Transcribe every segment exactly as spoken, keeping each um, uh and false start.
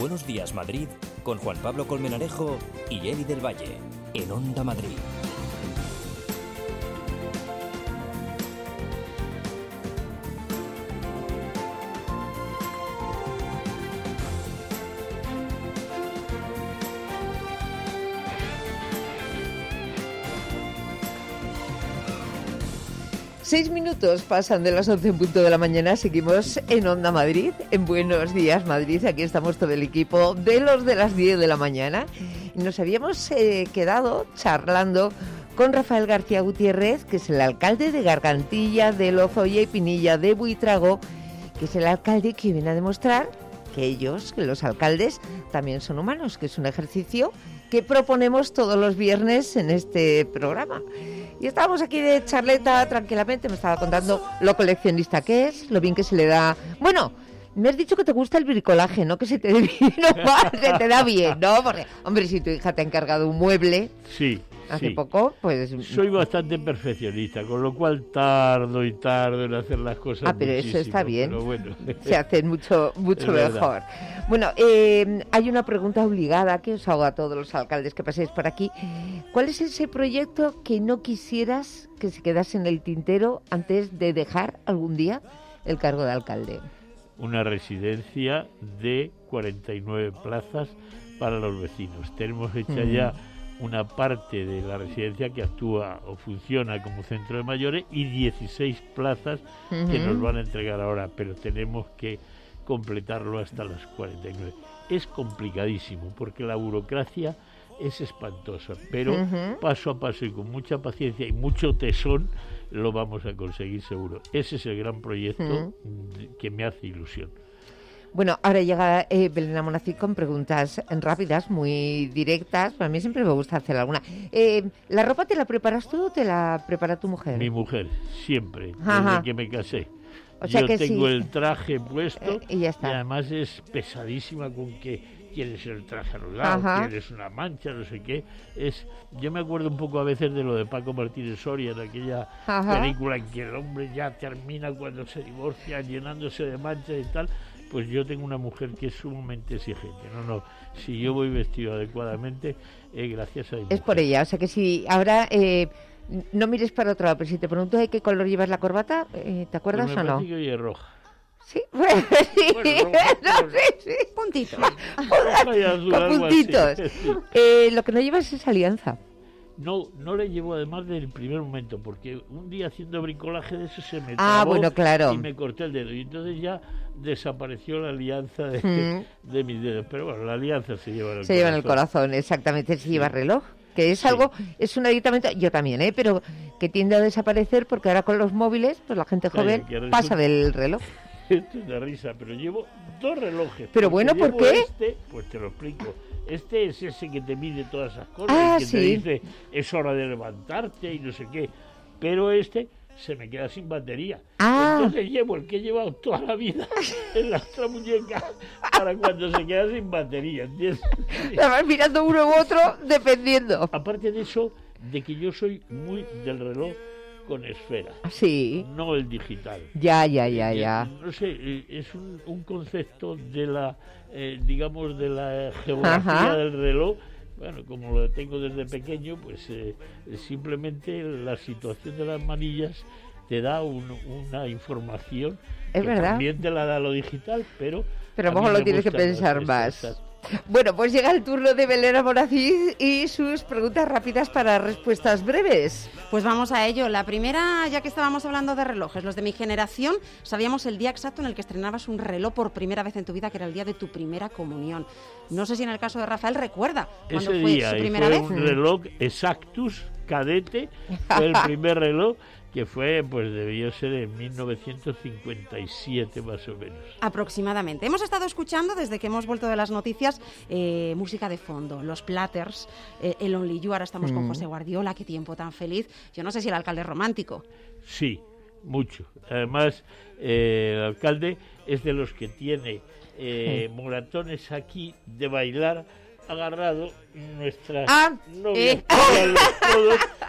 Buenos Días Madrid con Juan Pablo Colmenarejo y Eli del Valle en Onda Madrid. Seis minutos pasan de las once en punto de la mañana. Seguimos en Onda Madrid, en Buenos Días Madrid. Aquí estamos todo el equipo de los de las diez de la mañana. Nos habíamos eh, quedado charlando con Rafael García Gutiérrez, que es el alcalde de Gargantilla, de Lozoya y Pinilla de Buitrago, que es el alcalde que viene a demostrar que ellos, que los alcaldes, también son humanos, que es un ejercicio que proponemos todos los viernes en este programa. Y estábamos aquí de charleta tranquilamente, me estaba contando lo coleccionista que es, lo bien que se le da... Bueno, me has dicho que te gusta el bricolaje, ¿no? Que se te, no, se te da bien, ¿no? Porque, hombre, si tu hija te ha encargado un mueble... Sí. Hace sí. poco, pues... Soy bastante perfeccionista, con lo cual tardo y tardo en hacer las cosas. Ah, pero muchísimo, eso está bien. Pero bueno. Se hacen mucho, mucho Es mejor. verdad. Bueno, eh, hay una pregunta obligada que os hago a todos los alcaldes que paséis por aquí. ¿Cuál es ese proyecto que no quisieras que se quedase en el tintero antes de dejar algún día el cargo de alcalde? Una residencia de cuarenta y nueve plazas para los vecinos. Tenemos hecha mm. ya una parte de la residencia que actúa o funciona como centro de mayores y dieciséis plazas uh-huh. que nos van a entregar ahora, pero tenemos que completarlo hasta las cuarenta y nueve. Es complicadísimo porque la burocracia es espantosa, pero uh-huh. paso a paso y con mucha paciencia y mucho tesón lo vamos a conseguir seguro. Ese es el gran proyecto uh-huh. que me hace ilusión. Bueno, ahora llega eh, Belén Amonacid con preguntas rápidas, muy directas. Para mí siempre me gusta hacer alguna. Eh, ¿La ropa te la preparas tú o te la prepara tu mujer? Mi mujer, siempre, Ajá. desde que me casé. O sea Yo que tengo sí. el traje puesto eh, y, ya está. Y además es pesadísima con que quieres el traje arrugado, quieres una mancha, no sé qué. Es, yo me acuerdo un poco a veces de lo de Paco Martínez Soria, en aquella Ajá. película en que el hombre ya termina cuando se divorcia llenándose de manchas y tal. Pues yo tengo una mujer que es sumamente exigente. No, no, si yo voy vestido adecuadamente, eh, gracias a mi mujer. Es por ella, o sea que si ahora eh, no mires para otro lado, pero si te pregunto de qué color llevas la corbata, eh, ¿te acuerdas pues me o no? parece que hoy es roja. Sí, bueno, sí, bueno, roja, no, sí, sí. Puntitos. Roja y azul, con algo puntitos. así, sí. eh, lo que no llevas es alianza. No, no le llevo además desde el primer momento, porque un día haciendo bricolaje de eso se me ah, trabó bueno, claro. y me corté el dedo. Y entonces ya desapareció la alianza de, mm. de mis dedos. Pero bueno, la alianza se lleva en el se corazón. Se lleva en el corazón, exactamente. Se sí. lleva reloj, que es sí. algo, es un aditamento, yo también, ¿eh? Pero que tiende a desaparecer porque ahora con los móviles, pues la gente joven Calla, pasa del reloj. Esto es de risa, pero llevo dos relojes. Pero bueno, ¿por qué? Este, pues te lo explico. Este es ese que te mide todas esas cosas, ah, que sí. te dice es hora de levantarte y no sé qué. Pero este se me queda sin batería. Ah. Entonces llevo el que he llevado toda la vida en la otra muñeca para cuando se queda sin batería, ¿entiendes? La vas mirando uno u otro dependiendo. Aparte de eso, de que yo soy muy del reloj con esfera, sí, no el digital. Ya, ya, ya, ya. No sé, es un, un concepto de la, eh, digamos, de la geografía Ajá. del reloj. Bueno, como lo tengo desde pequeño, pues eh, simplemente la situación de las manillas te da un, una información es que verdad. También te la da lo digital, pero pero a lo mejor lo tienes que pensar más. Estas. Bueno, pues llega el turno de Belén Amonacid y sus preguntas rápidas para respuestas breves. Pues vamos a ello. La primera, ya que estábamos hablando de relojes, los de mi generación, sabíamos el día exacto en el que estrenabas un reloj por primera vez en tu vida, que era el día de tu primera comunión. No sé si en el caso de Rafael recuerda cuándo Ese fue día, su primera fue vez. un reloj Exactus cadete, fue el primer reloj que fue, pues debió ser en mil novecientos cincuenta y siete más o menos. Aproximadamente. Hemos estado escuchando, desde que hemos vuelto de las noticias, eh, música de fondo, los Platters, eh, el Only You, ahora estamos mm. con José Guardiola, qué tiempo tan feliz. Yo no sé si el alcalde es romántico. Sí, mucho. Además, eh, el alcalde es de los que tiene eh, sí. moratones aquí de bailar agarrado nuestras ah, novias eh. a los codos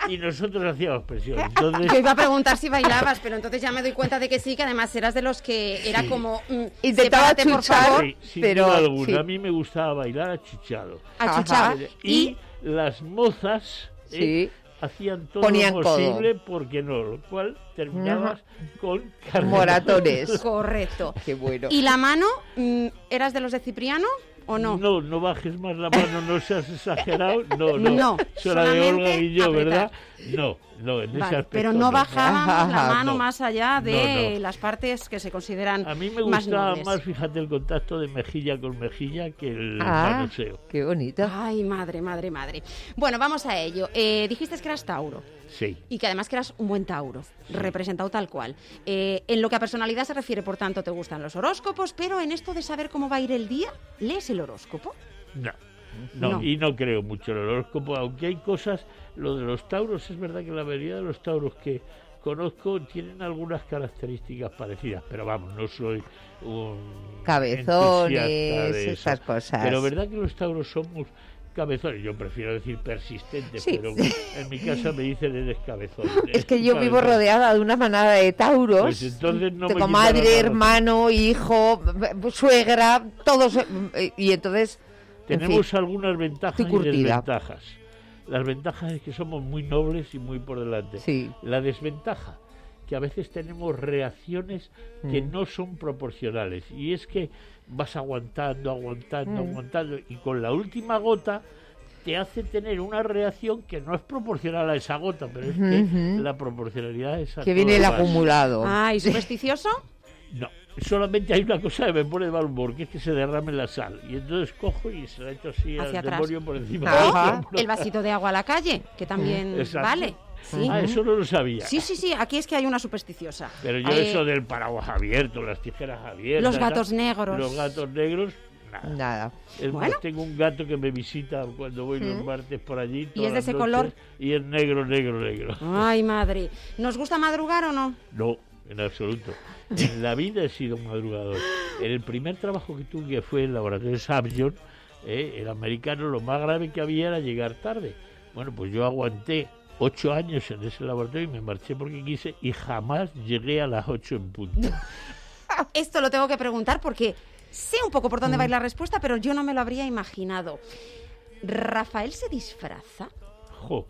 y nosotros hacíamos presión. Entonces, Yo iba a preguntar si bailabas, pero entonces ya me doy cuenta de que sí, que además eras de los que era Sí. como... Mm, Intentaba sepárate, por chuchar. favor. sí, sin pero, duda alguna, sí. a mí me gustaba bailar achuchado. Achuchaba. Ajá. Y, Y las mozas eh, Sí. hacían todo Ponían lo codo. posible porque no, lo cual terminabas con carne- Moratones. correcto. Qué bueno. ¿Y la mano? mm, ¿Eras de los de Cipriano o no? No, no bajes más la mano, no seas exagerado. No, no. No, Eso era de solamente Olga y yo, apretar. ¿verdad? No, no, en ese Vale, aspecto pero no no. bajábamos la Ajá, mano no. más allá de No, no. las partes que se consideran A mí me más gustaba nobles. más, fíjate, el contacto de mejilla con mejilla que el Ah, manoseo. qué bonito. Ay, madre, madre, madre. Bueno, vamos a ello. Eh, dijiste que eras Tauro Sí. y que además que eras un buen Tauro, representado tal cual. Eh, en lo que a personalidad se refiere, por tanto, te gustan los horóscopos, pero en esto de saber cómo va a ir el día, ¿lees el horóscopo? No. No, No. y no creo mucho en el horóscopo, aunque hay cosas, lo de los tauros, es verdad que la mayoría de los tauros que conozco tienen algunas características parecidas, pero vamos, no soy un Cabezones, entusiasta de eso. esas cosas. Pero verdad que los tauros somos cabezones, yo prefiero decir persistentes, Sí. pero en mi casa me dicen eres cabezón. Es que yo vivo cabezón. rodeada de una manada de tauros. Pues entonces no me Tengo quitarás madre, nada. hermano, hijo, suegra, todos. eh, Y entonces. en Tenemos fin, algunas ventajas estoy y curtida. desventajas. Las ventajas es que somos muy nobles y muy por delante. Sí. La desventaja, que a veces tenemos reacciones que Mm. no son proporcionales. Y es que vas aguantando, aguantando, Mm. aguantando. Y con la última gota te hace tener una reacción que no es proporcional a esa gota, pero es que Ujú. la proporcionalidad es a que todo viene el lo demás. acumulado. Ah, ¿y supersticioso? No, solamente hay una cosa que me pone de mal humor, que es que se derrame la sal. Y entonces cojo y se la echo así Hacia al atrás. demonio por encima. Ajá. del hombro. El vasito de agua a la calle, que también Exacto. vale. Sí. Ah, eso no lo sabía. sí, sí, sí, aquí es que hay una supersticiosa. Pero yo Eh, eso del paraguas abierto, las tijeras abiertas... Los y tal, gatos negros. Los gatos negros, nada. Nada. Es Bueno. más, tengo un gato que me visita cuando voy los ¿Mm? martes por allí. ¿Y todas es de las ese noches, color? Y es negro, negro, negro. Ay, madre. ¿Nos gusta madrugar o no? No, en absoluto. En la vida he sido un madrugador. En el primer trabajo que tuve, que fue en el laboratorio Samson, eh, el americano, lo más grave que había era llegar tarde. Bueno, pues yo aguanté ocho años en ese laboratorio y me marché porque quise y jamás llegué a las ocho en punto. Esto lo tengo que preguntar porque sé un poco por dónde va a ir la respuesta, pero yo no me lo habría imaginado. ¿Rafael se disfraza? Jo.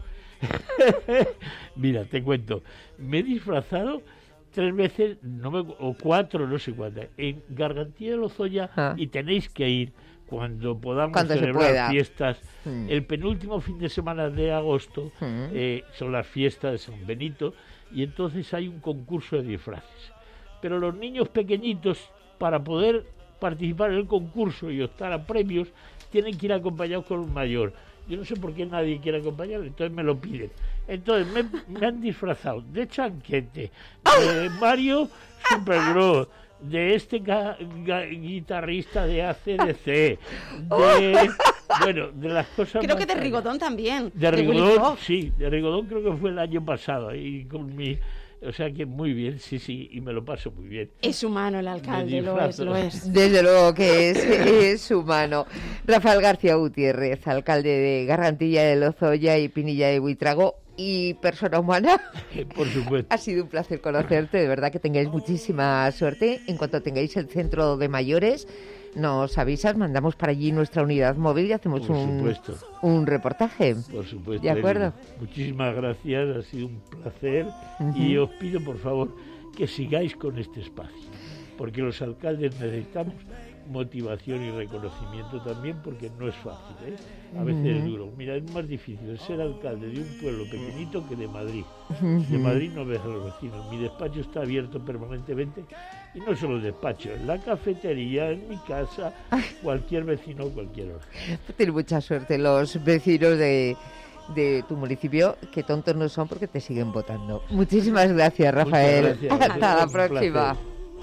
Mira, te cuento. Me he disfrazado tres veces, no me, o cuatro, no sé cuántas, en Gargantilla de Lozoya Ah. y tenéis que ir cuando podamos Cuando se celebrar pueda. fiestas. Mm. El penúltimo fin de semana de agosto Mm. eh, son las fiestas de San Benito y entonces hay un concurso de disfraces. Pero los niños pequeñitos, para poder participar en el concurso y optar a premios, tienen que ir acompañados con un mayor. Yo no sé por qué nadie quiere acompañar, entonces me lo piden. Entonces me, me han disfrazado de Chanquete, de Mario Supergro, de este ga- ga- guitarrista de A C D C, de, bueno, de las cosas Creo más que de raras. Rigodón también. De Willy Rigodón, Fox. sí, de Rigodón creo que fue el año pasado, y con mi... O sea que muy bien, sí, sí, y me lo paso muy bien. Es humano el alcalde, lo es, disfrazo. lo es. Desde luego que es, es humano. Rafael García Gutiérrez, alcalde de Gargantilla de Lozoya y Pinilla de Buitrago y persona humana. Por supuesto. Ha sido un placer conocerte, de verdad que tengáis muchísima suerte. En cuanto tengáis el centro de mayores, nos avisas, mandamos para allí nuestra unidad móvil y hacemos Por un, supuesto. un reportaje. Por supuesto. ¿De acuerdo? Elena. Muchísimas gracias, ha sido un placer. Ujú. Y os pido, por favor, que sigáis con este espacio, porque los alcaldes necesitamos motivación y reconocimiento también, porque no es fácil, ¿eh? A veces es duro. Mira, es más difícil ser alcalde de un pueblo pequeñito que de Madrid. De Madrid no ves a los vecinos. Mi despacho está abierto permanentemente, y no solo el despacho, en la cafetería, en mi casa, cualquier vecino a cualquier hora. Ten mucha suerte los vecinos de, de tu municipio, que tontos no son porque te siguen votando. Muchísimas gracias, Rafael. Muchas gracias. Hasta la Es un placer. próxima.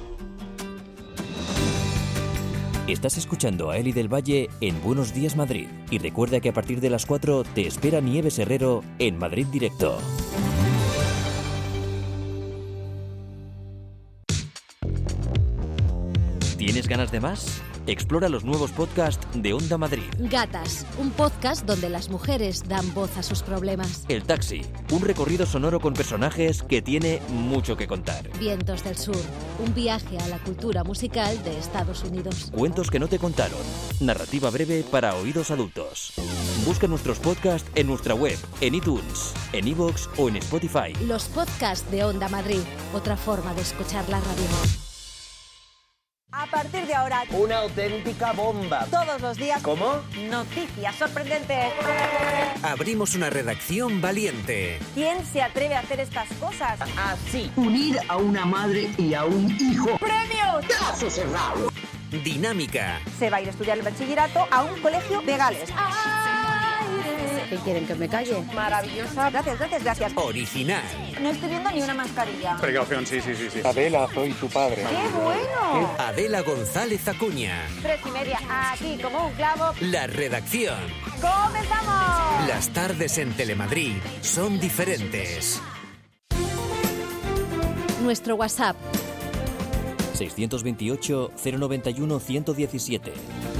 Estás escuchando a Eli del Valle en Buenos Días Madrid. Y recuerda que a partir de las cuatro te espera Nieves Herrero en Madrid Directo. ¿Tienes ganas de más? Explora los nuevos podcasts de Onda Madrid. Gatas, un podcast donde las mujeres dan voz a sus problemas. El Taxi, un recorrido sonoro con personajes que tiene mucho que contar. Vientos del Sur, un viaje a la cultura musical de Estados Unidos. Cuentos que no te contaron. Narrativa breve para oídos adultos. Busca nuestros podcasts en nuestra web, en iTunes, en iVoox o en Spotify. Los podcasts de Onda Madrid, otra forma de escuchar la radio. A partir de ahora, una auténtica bomba. todos los días, ¿Cómo? noticias sorprendentes. Abrimos una redacción valiente. ¿Quién se atreve a hacer estas cosas? Así. Unir a una madre y a un hijo. ¡Premios! ¡Caso cerrado! Dinámica. Se va a ir a estudiar el bachillerato a un colegio de Gales. ¿Qué quieren, que me calle? Maravillosa. Gracias, gracias, gracias. Original. No estoy viendo ni una mascarilla. Precaución, sí, sí, sí, sí. Adela, soy tu padre. ¡Qué bueno! Adela González Acuña. Tres y media, aquí como un clavo. La redacción. ¡Comenzamos! Las tardes en Telemadrid son diferentes. Nuestro WhatsApp, seiscientos veintiocho, cero noventa y uno, ciento diecisiete.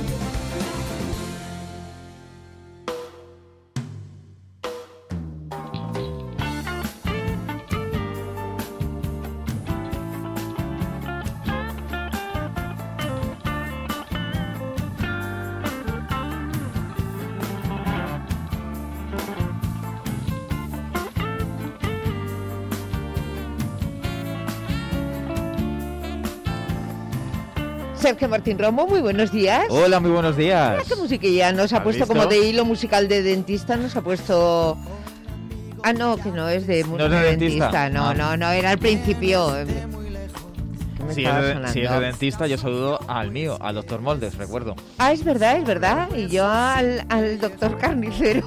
Sergio Martín Romo, muy buenos días. Hola, muy buenos días. Mira qué musiquilla nos ha ¿Has puesto visto? como de hilo musical de dentista, nos ha puesto... Ah, no, que no es de, ¿No es de dentista? No, Ah. no, no, era al principio. ¿Qué me Si es, estaba de, sonando? si es de dentista, yo saludo al mío, al doctor Moldes, recuerdo. Ah, es verdad, es verdad. Y yo al, al doctor Carnicero.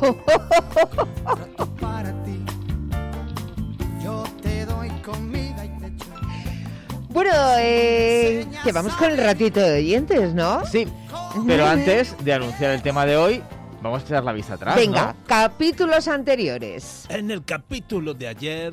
Bueno, eh, que vamos con el ratito de oyentes, ¿no? Sí, pero antes de anunciar el tema de hoy, vamos a echar la vista atrás, Venga, ¿no? capítulos anteriores. En el capítulo de ayer...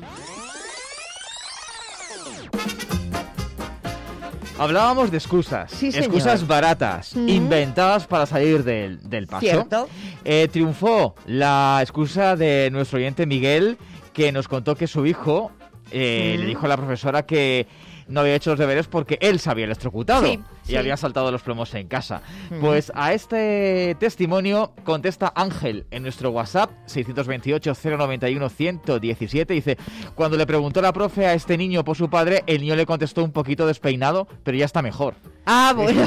Hablábamos de excusas, Sí, señor. excusas baratas, Mm. inventadas para salir del, del paso. Cierto. Eh, triunfó la excusa de nuestro oyente Miguel, que nos contó que su hijo eh, Mm. le dijo a la profesora que no había hecho los deberes porque él se había electrocutado Sí, y sí. había saltado los plomos en casa. Mm. Pues a este testimonio contesta Ángel en nuestro WhatsApp seiscientos veintiocho, cero noventa y uno, ciento diecisiete. Dice, cuando le preguntó la profe a este niño por su padre, el niño le contestó un poquito despeinado, pero ya está mejor. Ah, bueno.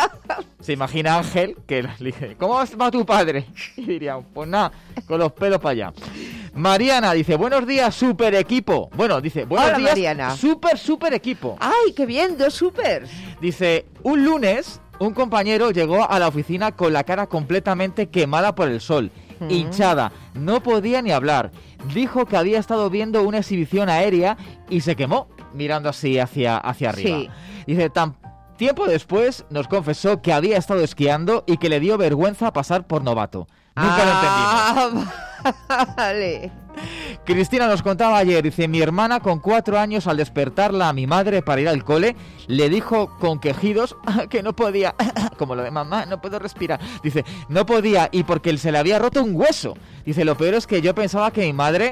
Se imagina Ángel que le dice, ¿cómo va tu padre? Y diría, pues nada, con los pelos para allá. Mariana dice, buenos días, super equipo. Bueno, dice, buenos Hola, días, Mariana. super, super equipo. Ay, qué bien, dos supers. Dice, un lunes, un compañero llegó a la oficina con la cara completamente quemada por el sol, Mm. hinchada, no podía ni hablar. Dijo que había estado viendo una exhibición aérea y se quemó mirando así hacia, hacia arriba. Sí. Dice, tan tiempo después nos confesó que había estado esquiando y que le dio vergüenza pasar por novato. Nunca lo entendimos. Ah, vale. Cristina nos contaba ayer, dice, mi hermana con cuatro años al despertarla a mi madre para ir al cole, le dijo con quejidos que no podía, como lo de mamá, no puedo respirar. Dice, no podía y porque se le había roto un hueso. Dice, lo peor es que yo pensaba que mi madre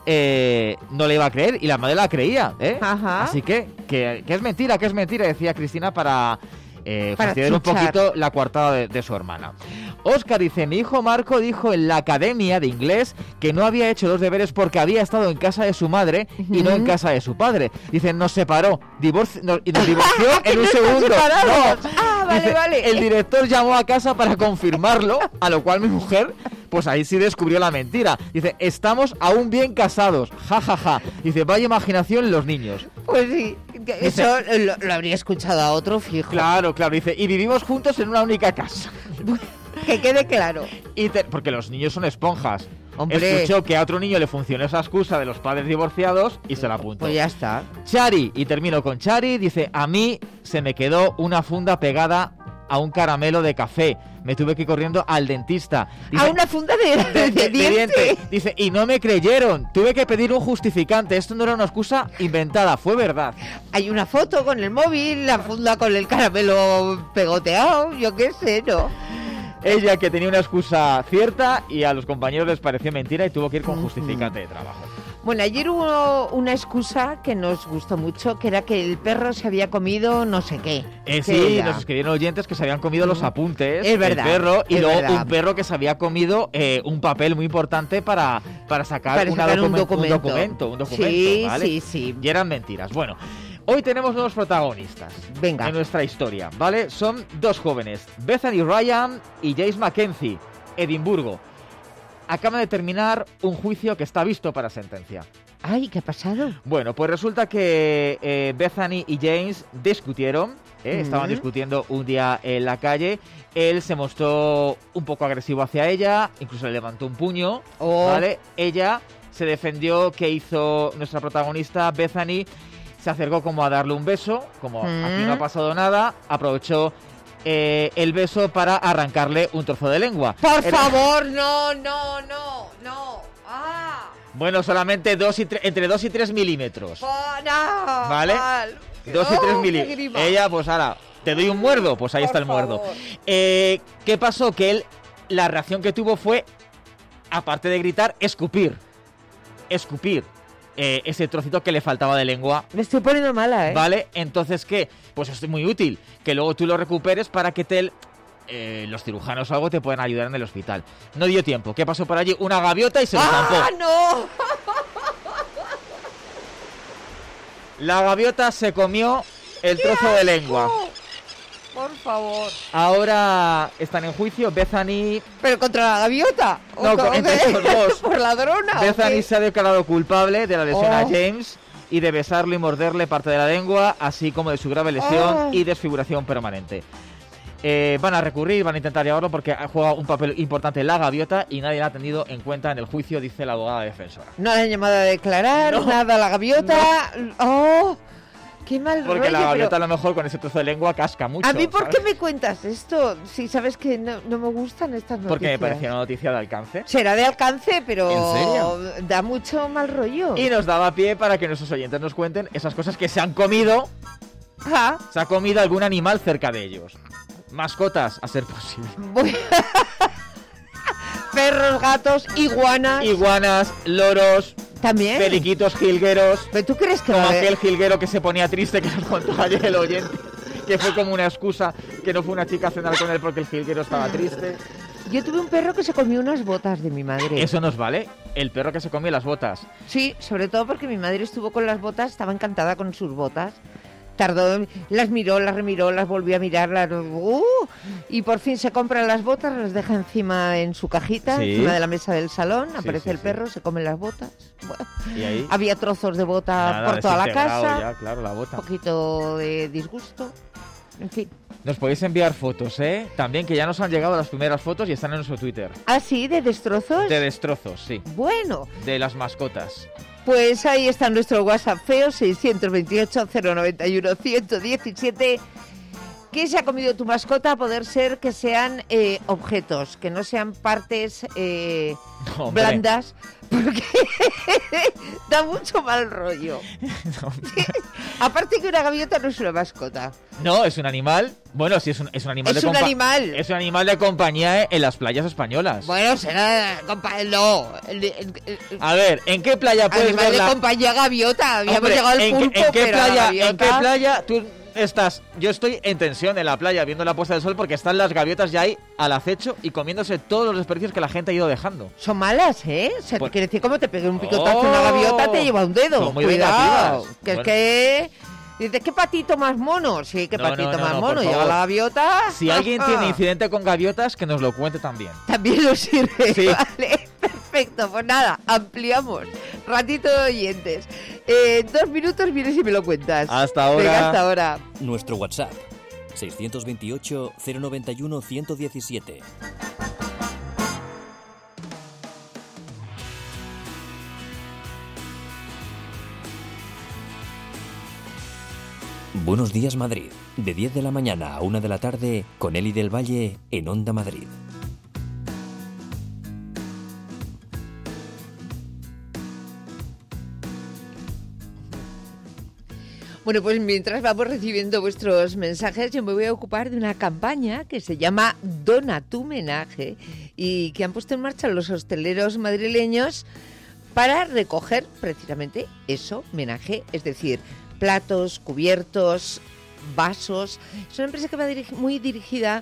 eh, no le iba a creer y la madre la creía, ¿eh? Ajá. Así que, que, que es mentira, que es mentira, decía Cristina para... Eh, Para fastidiar un chuchar. poquito la coartada de, de su hermana. Óscar dice, mi hijo Marco dijo en la academia de inglés que no había hecho los deberes porque había estado en casa de su madre y no en casa de su padre. Dice, nos separó, divorci nos, y nos divorció ¿Que en no un están segundo. separados? No. Ah, vale, Dice, vale. el director llamó a casa para confirmarlo, a lo cual mi mujer, pues ahí sí descubrió la mentira. Dice, estamos aún bien casados, ja, ja, ja. Dice, vaya imaginación los niños. Pues sí, que eso lo, lo habría escuchado a otro fijo. Claro, claro, dice, y vivimos juntos en una única casa. Que quede claro. Y te- porque los niños son esponjas. Hombre. Escuchó que a otro niño le funcionó esa excusa de los padres divorciados y se la apuntó. Pues ya está. Chari, y termino con Chari, dice, a mí se me quedó una funda pegada a un caramelo de café. Me tuve que ir corriendo al dentista. Dice, a una funda de, de, de, de diente. diente. Dice, y no me creyeron. Tuve que pedir un justificante. Esto no era una excusa inventada, fue verdad. Hay una foto con el móvil, la funda con el caramelo pegoteado, yo qué sé, ¿no? Ella que tenía una excusa cierta y a los compañeros les pareció mentira y tuvo que ir con justificante de trabajo. Bueno, ayer hubo una excusa que nos gustó mucho, que era que el perro se había comido no sé qué. Eh, sí, nos escribieron oyentes que se habían comido los apuntes es verdad, del perro y es luego verdad. un perro que se había comido eh, un papel muy importante para, para sacar, para una sacar document- un, documento. un documento. Un documento, sí, ¿vale? sí, sí. Y eran mentiras. Bueno, hoy tenemos nuevos protagonistas. Venga. En nuestra historia, ¿vale? Son dos jóvenes, Bethany Ryan y James Mackenzie, Edimburgo. Acaba de terminar un juicio que está visto para sentencia. Ay, ¿qué ha pasado? Bueno, pues resulta que eh, Bethany y James discutieron, ¿eh? mm. estaban discutiendo un día en la calle. Él se mostró un poco agresivo hacia ella, incluso le levantó un puño, oh. ¿vale? Ella se defendió. ¿Qué hizo nuestra protagonista, Bethany? Se acercó como a darle un beso, como mm. aquí no ha pasado nada, aprovechó eh, el beso para arrancarle un trozo de lengua. Por Era... favor, no, no, no, no. Ah. Bueno, solamente dos y tre- entre dos y tres milímetros. Oh, no, ¿vale? Mal. dos oh, y tres milímetros. Ella, pues ahora, ¿te doy un muerdo? Pues ahí Por está el muerdo. favor. Eh, ¿Qué pasó? Que él, la reacción que tuvo fue, aparte de gritar, escupir. Escupir. Eh, ese trocito que le faltaba de lengua. Me estoy poniendo mala, ¿eh? ¿Vale? Entonces, ¿qué? Pues es muy útil que luego tú lo recuperes para que te... Eh, los cirujanos o algo te pueden ayudar en el hospital. No dio tiempo. ¿Qué pasó por allí? Una gaviota y se lo zampó. ¡Ah, no! La gaviota se comió el trozo de lengua. Por favor. Ahora están en juicio Bethany... ¿Pero contra la gaviota? No, ¿O entre estos dos. ¿Por ladrona? Bethany se ha declarado culpable de la lesión oh. a James y de besarle y morderle parte de la lengua, así como de su grave lesión oh. y desfiguración permanente. Eh, van a recurrir, van a intentar llevarlo porque ha jugado un papel importante la gaviota y nadie la ha tenido en cuenta en el juicio, dice la abogada defensora. No la han llamado a declarar, no, nada, la gaviota... No. ¡Oh! ¡Qué mal Porque rollo! la gaviota pero... a lo mejor con ese trozo de lengua casca mucho. ¿A mí por ¿sabes? qué me cuentas esto? Si sabes que no, no me gustan estas noticias. Porque me parecía una noticia de alcance. Será de alcance, pero... ¿En serio? Da mucho mal rollo. Y nos daba pie para que nuestros oyentes nos cuenten esas cosas que se han comido. Ajá. Se ha comido algún animal cerca de ellos. Mascotas, a ser posible. Voy... Perros, gatos, iguanas. Iguanas, loros. También. Periquitos jilgueros. ¿Pero tú crees que como va a... aquel jilguero que se ponía triste que nos contó ayer el oyente, que fue como una excusa, que no fue una chica a cenar con él porque el jilguero estaba triste. Yo tuve un perro que se comió unas botas de mi madre. Eso nos vale, el perro que se comió las botas. Sí, sobre todo porque mi madre estuvo con las botas, estaba encantada con sus botas. Tardó, las miró, las remiró, las volvió a mirar, las, uh, y por fin se compra las botas, las deja encima en su cajita, sí. encima de la mesa del salón, aparece sí, sí, el perro, sí. se come las botas. Bueno, ¿Y ahí? Había trozos de bota Nada, por toda la desintegrado casa, ya, claro, la bota. un poquito de disgusto, en fin. Nos podéis enviar fotos, ¿eh? También que ya nos han llegado las primeras fotos y están en nuestro Twitter. ¿Ah, sí? ¿De destrozos? De destrozos, sí. Bueno. De las mascotas. Pues ahí está nuestro WhatsApp feo, seiscientos veintiocho, cero noventa y uno, ciento diecisiete. ¿Qué se ha comido tu mascota? A poder ser que sean eh, objetos, que no sean partes eh, no, blandas, porque da mucho mal rollo. No, aparte que una gaviota no es una mascota. No, es un animal. Bueno, sí, es un, es un animal es de un compa- animal. Es un animal de compañía en las playas españolas. Bueno, será compa- no. El, el, el, a ver, ¿en qué playa puedes animal ver de la... compañía gaviota? Habíamos Hombre, llegado al ¿en, pulpo, ¿en qué pero playa? gaviota... ¿En qué playa tú estás? Yo estoy en tensión en la playa viendo la puesta del sol porque están las gaviotas ya ahí al acecho y comiéndose todos los desperdicios que la gente ha ido dejando. Son malas, ¿eh? O sea, pues... quiere decir, como te pegue un picotazo oh, una gaviota, te lleva un dedo. Son muy Cuidado, vengativas. que bueno. es que... Dices, ¿qué patito más mono? Sí, ¿qué no, patito no, no, más no, mono? Llega la gaviota... Si alguien tiene incidente con gaviotas, que nos lo cuente también. También nos sirve, sí. Vale, perfecto. Pues nada, ampliamos. Ratito de oyentes. Eh, dos minutos vienes y me lo cuentas. Hasta ahora. Venga, hasta ahora. Nuestro WhatsApp, seiscientos veintiocho, cero noventa y uno, ciento diecisiete. Buenos días Madrid, de diez de la mañana a una de la tarde, con Eli del Valle en Onda Madrid. Bueno, pues mientras vamos recibiendo vuestros mensajes, yo me voy a ocupar de una campaña que se llama Dona tu Menaje y que han puesto en marcha los hosteleros madrileños para recoger precisamente eso, menaje, es decir, platos, cubiertos, vasos. Es una empresa que va dirigi- muy dirigida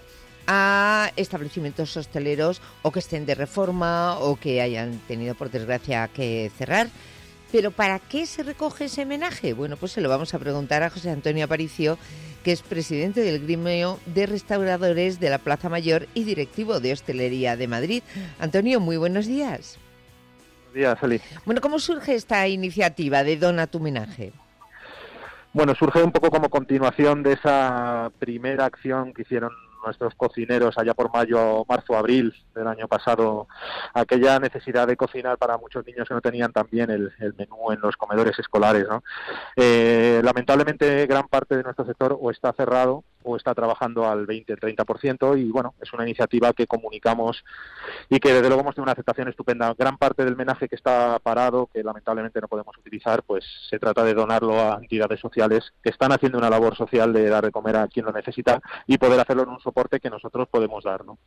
a establecimientos hosteleros o que estén de reforma o que hayan tenido, por desgracia, que cerrar. Pero ¿para qué se recoge ese menaje? Bueno, pues se lo vamos a preguntar a José Antonio Aparicio, que es presidente del gremio de restauradores de la Plaza Mayor y directivo de Hostelería de Madrid. Antonio, muy buenos días. Buenos días, Eli. Bueno, ¿cómo surge esta iniciativa de Dona tu Menaje? Bueno, surge un poco como continuación de esa primera acción que hicieron nuestros cocineros allá por mayo, marzo, abril del año pasado, aquella necesidad de cocinar para muchos niños que no tenían también el, el menú en los comedores escolares, ¿no? Eh, lamentablemente gran parte de nuestro sector o está cerrado o está trabajando al veinte, treinta por ciento y bueno, es una iniciativa que comunicamos y que desde luego hemos tenido una aceptación estupenda. Gran parte del menaje que está parado, que lamentablemente no podemos utilizar, pues se trata de donarlo a entidades sociales que están haciendo una labor social de dar de comer a quien lo necesita y poder hacerlo en un soporte que nosotros podemos dar, ¿no?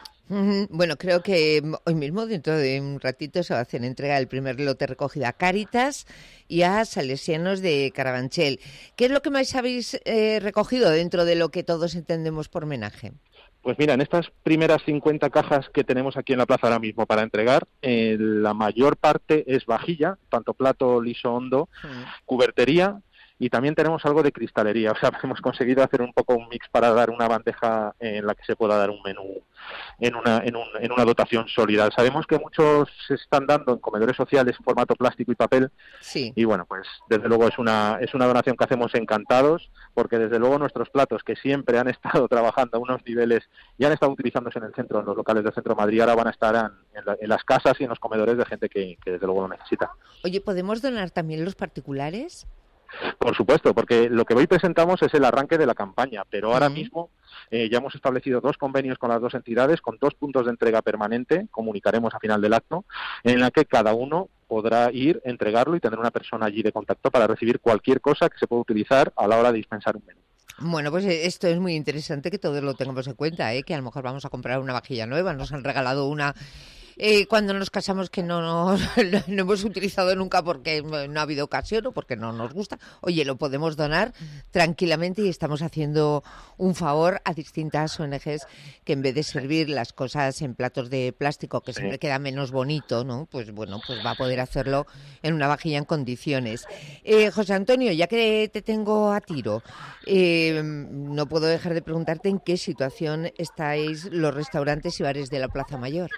Bueno, creo que hoy mismo, dentro de un ratito, se va a hacer entrega del primer lote recogida a Cáritas y a Salesianos de Carabanchel. ¿Qué es lo que más habéis eh, recogido dentro de lo que todos entendemos por menaje? Pues mira, en estas primeras cincuenta cajas que tenemos aquí en la plaza ahora mismo para entregar, eh, la mayor parte es vajilla, tanto plato liso hondo, mm. cubertería, y también tenemos algo de cristalería. O sea, hemos conseguido hacer un poco un mix para dar una bandeja en la que se pueda dar un menú en una, en, un, en una dotación sólida. Sabemos que muchos se están dando en comedores sociales en formato plástico y papel. Sí. Y bueno, pues desde luego es una, es una donación que hacemos encantados, porque desde luego nuestros platos, que siempre han estado trabajando a unos niveles y han estado utilizándose en el centro, en los locales del centro de Madrid, ahora van a estar en, en, la, en las casas y en los comedores de gente que, que desde luego lo necesita. Oye, ¿podemos donar también los particulares? Por supuesto, porque lo que hoy presentamos es el arranque de la campaña, pero ahora mismo eh, ya hemos establecido dos convenios con las dos entidades, con dos puntos de entrega permanente, comunicaremos a final del acto, en la que cada uno podrá ir, entregarlo y tener una persona allí de contacto para recibir cualquier cosa que se pueda utilizar a la hora de dispensar un menú. Bueno, pues esto es muy interesante que todos lo tengamos en cuenta, ¿eh? Que a lo mejor vamos a comprar una vajilla nueva, nos han regalado una... Eh, cuando nos casamos que no, no, no hemos utilizado nunca porque no ha habido ocasión o porque no nos gusta, oye, lo podemos donar tranquilamente y estamos haciendo un favor a distintas O N Ges que en vez de servir las cosas en platos de plástico, que sí. siempre queda menos bonito, ¿no? Pues bueno, pues va a poder hacerlo en una vajilla en condiciones. Eh, José Antonio, ya que te tengo a tiro, eh, no puedo dejar de preguntarte en qué situación estáis los restaurantes y bares de la Plaza Mayor.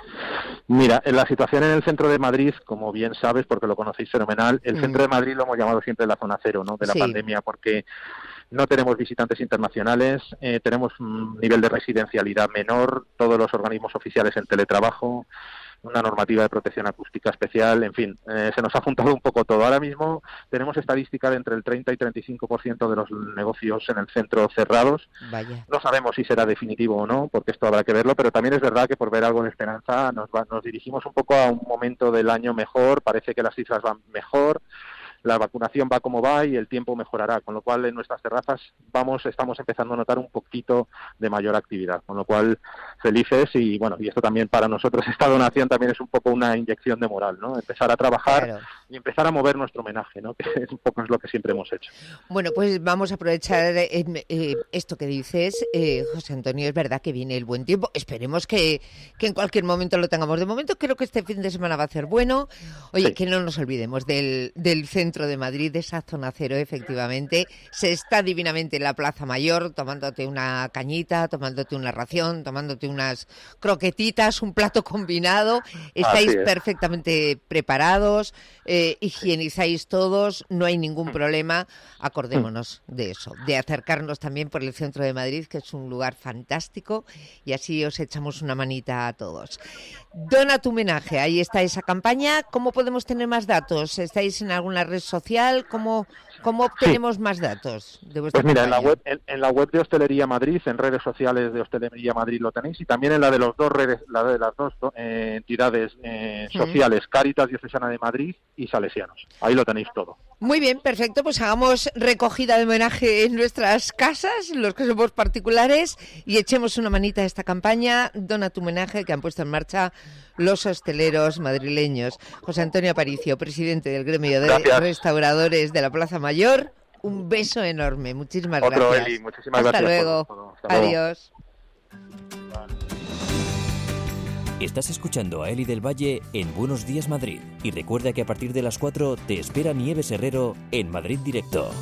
Mira, la situación en el centro de Madrid, como bien sabes, porque lo conocéis fenomenal, el mm. centro de Madrid lo hemos llamado siempre la zona cero, ¿no?, de la sí. pandemia, porque no tenemos visitantes internacionales, eh, tenemos un nivel de residencialidad menor, todos los organismos oficiales en teletrabajo, una normativa de protección acústica especial, en fin, eh, se nos ha juntado un poco todo. Ahora mismo tenemos estadística de entre el treinta y treinta y cinco por ciento de los negocios en el centro cerrados. Vaya. No sabemos si será definitivo o no, porque esto habrá que verlo, pero también es verdad que por ver algo de esperanza nos, va, nos dirigimos un poco a un momento del año mejor, parece que las cifras van mejor, la vacunación va como va y el tiempo mejorará, con lo cual en nuestras terrazas vamos estamos empezando a notar un poquito de mayor actividad, con lo cual felices y bueno, y esto también para nosotros, esta donación también es un poco una inyección de moral, ¿no? Empezar a trabajar claro. y empezar a mover nuestro homenaje, ¿no? Que es un poco es lo que siempre hemos hecho. Bueno, pues vamos a aprovechar eh, eh, esto que dices, eh, José Antonio, es verdad que viene el buen tiempo, esperemos que, que en cualquier momento lo tengamos. De momento creo que este fin de semana va a ser bueno. Oye, sí. que no nos olvidemos del, del centro de Madrid, de esa zona cero, efectivamente. Se está divinamente en la Plaza Mayor, tomándote una cañita, tomándote una ración, tomándote unas croquetitas, un plato combinado. Estáis perfectamente preparados, eh, higienizáis todos, no hay ningún problema. Acordémonos de eso, de acercarnos también por el centro de Madrid, que es un lugar fantástico, y así os echamos una manita a todos. Dona tu Menaje, ahí está esa campaña. ¿Cómo podemos tener más datos? ¿Estáis en alguna red social? ¿Cómo ¿Cómo obtenemos sí. más datos de vuestra Pues mira, campaña? en la web en, en la web de Hostelería Madrid, en redes sociales de Hostelería Madrid lo tenéis, y también en la de los dos redes, la de las dos eh, entidades eh, sociales, mm. Cáritas Diocesana de Madrid y Salesianos. Ahí lo tenéis todo. Muy bien, perfecto, pues hagamos recogida de homenaje en nuestras casas, los que somos particulares, y echemos una manita a esta campaña, Dona tu homenaje, que han puesto en marcha los hosteleros madrileños. José Antonio Aparicio, presidente del gremio de Gracias. Restauradores de la Plaza Mayor, un beso enorme, muchísimas Otro, gracias. Eli, muchísimas Hasta gracias luego. por todo. Hasta Adiós. Luego. Estás escuchando a Eli del Valle en Buenos Días Madrid. Y recuerda que a partir de las cuatro te espera Nieves Herrero en Madrid Directo.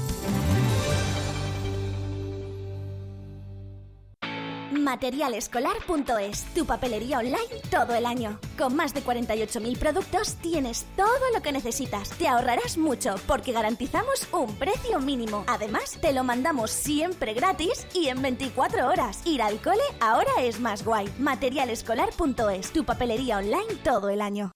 material escolar punto es, tu papelería online todo el año. Con más de cuarenta y ocho mil productos tienes todo lo que necesitas. Te ahorrarás mucho porque garantizamos un precio mínimo. Además, te lo mandamos siempre gratis y en veinticuatro horas. Ir al cole ahora es más guay. material escolar punto es, tu papelería online todo el año.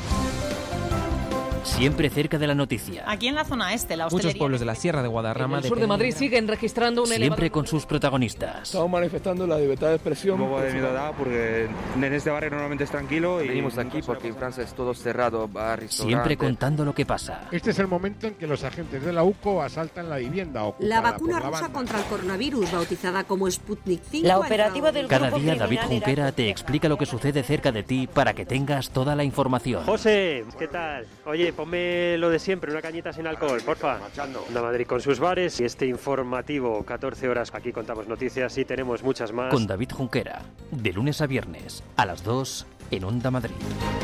Siempre cerca de la noticia. Aquí en la zona este, la hostelería. Muchos pueblos de la Sierra de Guadarrama... En el sur de Madrid siguen registrando un Siempre elevado... con sus protagonistas. Estamos manifestando la libertad de expresión. Un poco de miedo da porque en este barrio normalmente es tranquilo y... Venimos aquí porque en Francia es todo cerrado, bar, restaurante... Siempre contando lo que pasa. Este es el momento en que los agentes de la U C O asaltan la vivienda ocupada. La vacuna por la rusa banda. contra el coronavirus, bautizada como Sputnik cinco... La operativa del Cada grupo día David criminal Junquera era... te explica lo que sucede cerca de ti para que tengas toda la información. José, ¿qué tal? Oye, ponme lo de siempre, una cañita sin alcohol, porfa. Onda Madrid con sus bares y este informativo, catorce horas. Aquí contamos noticias y tenemos muchas más. Con David Junquera, de lunes a viernes, a las dos, en Onda Madrid.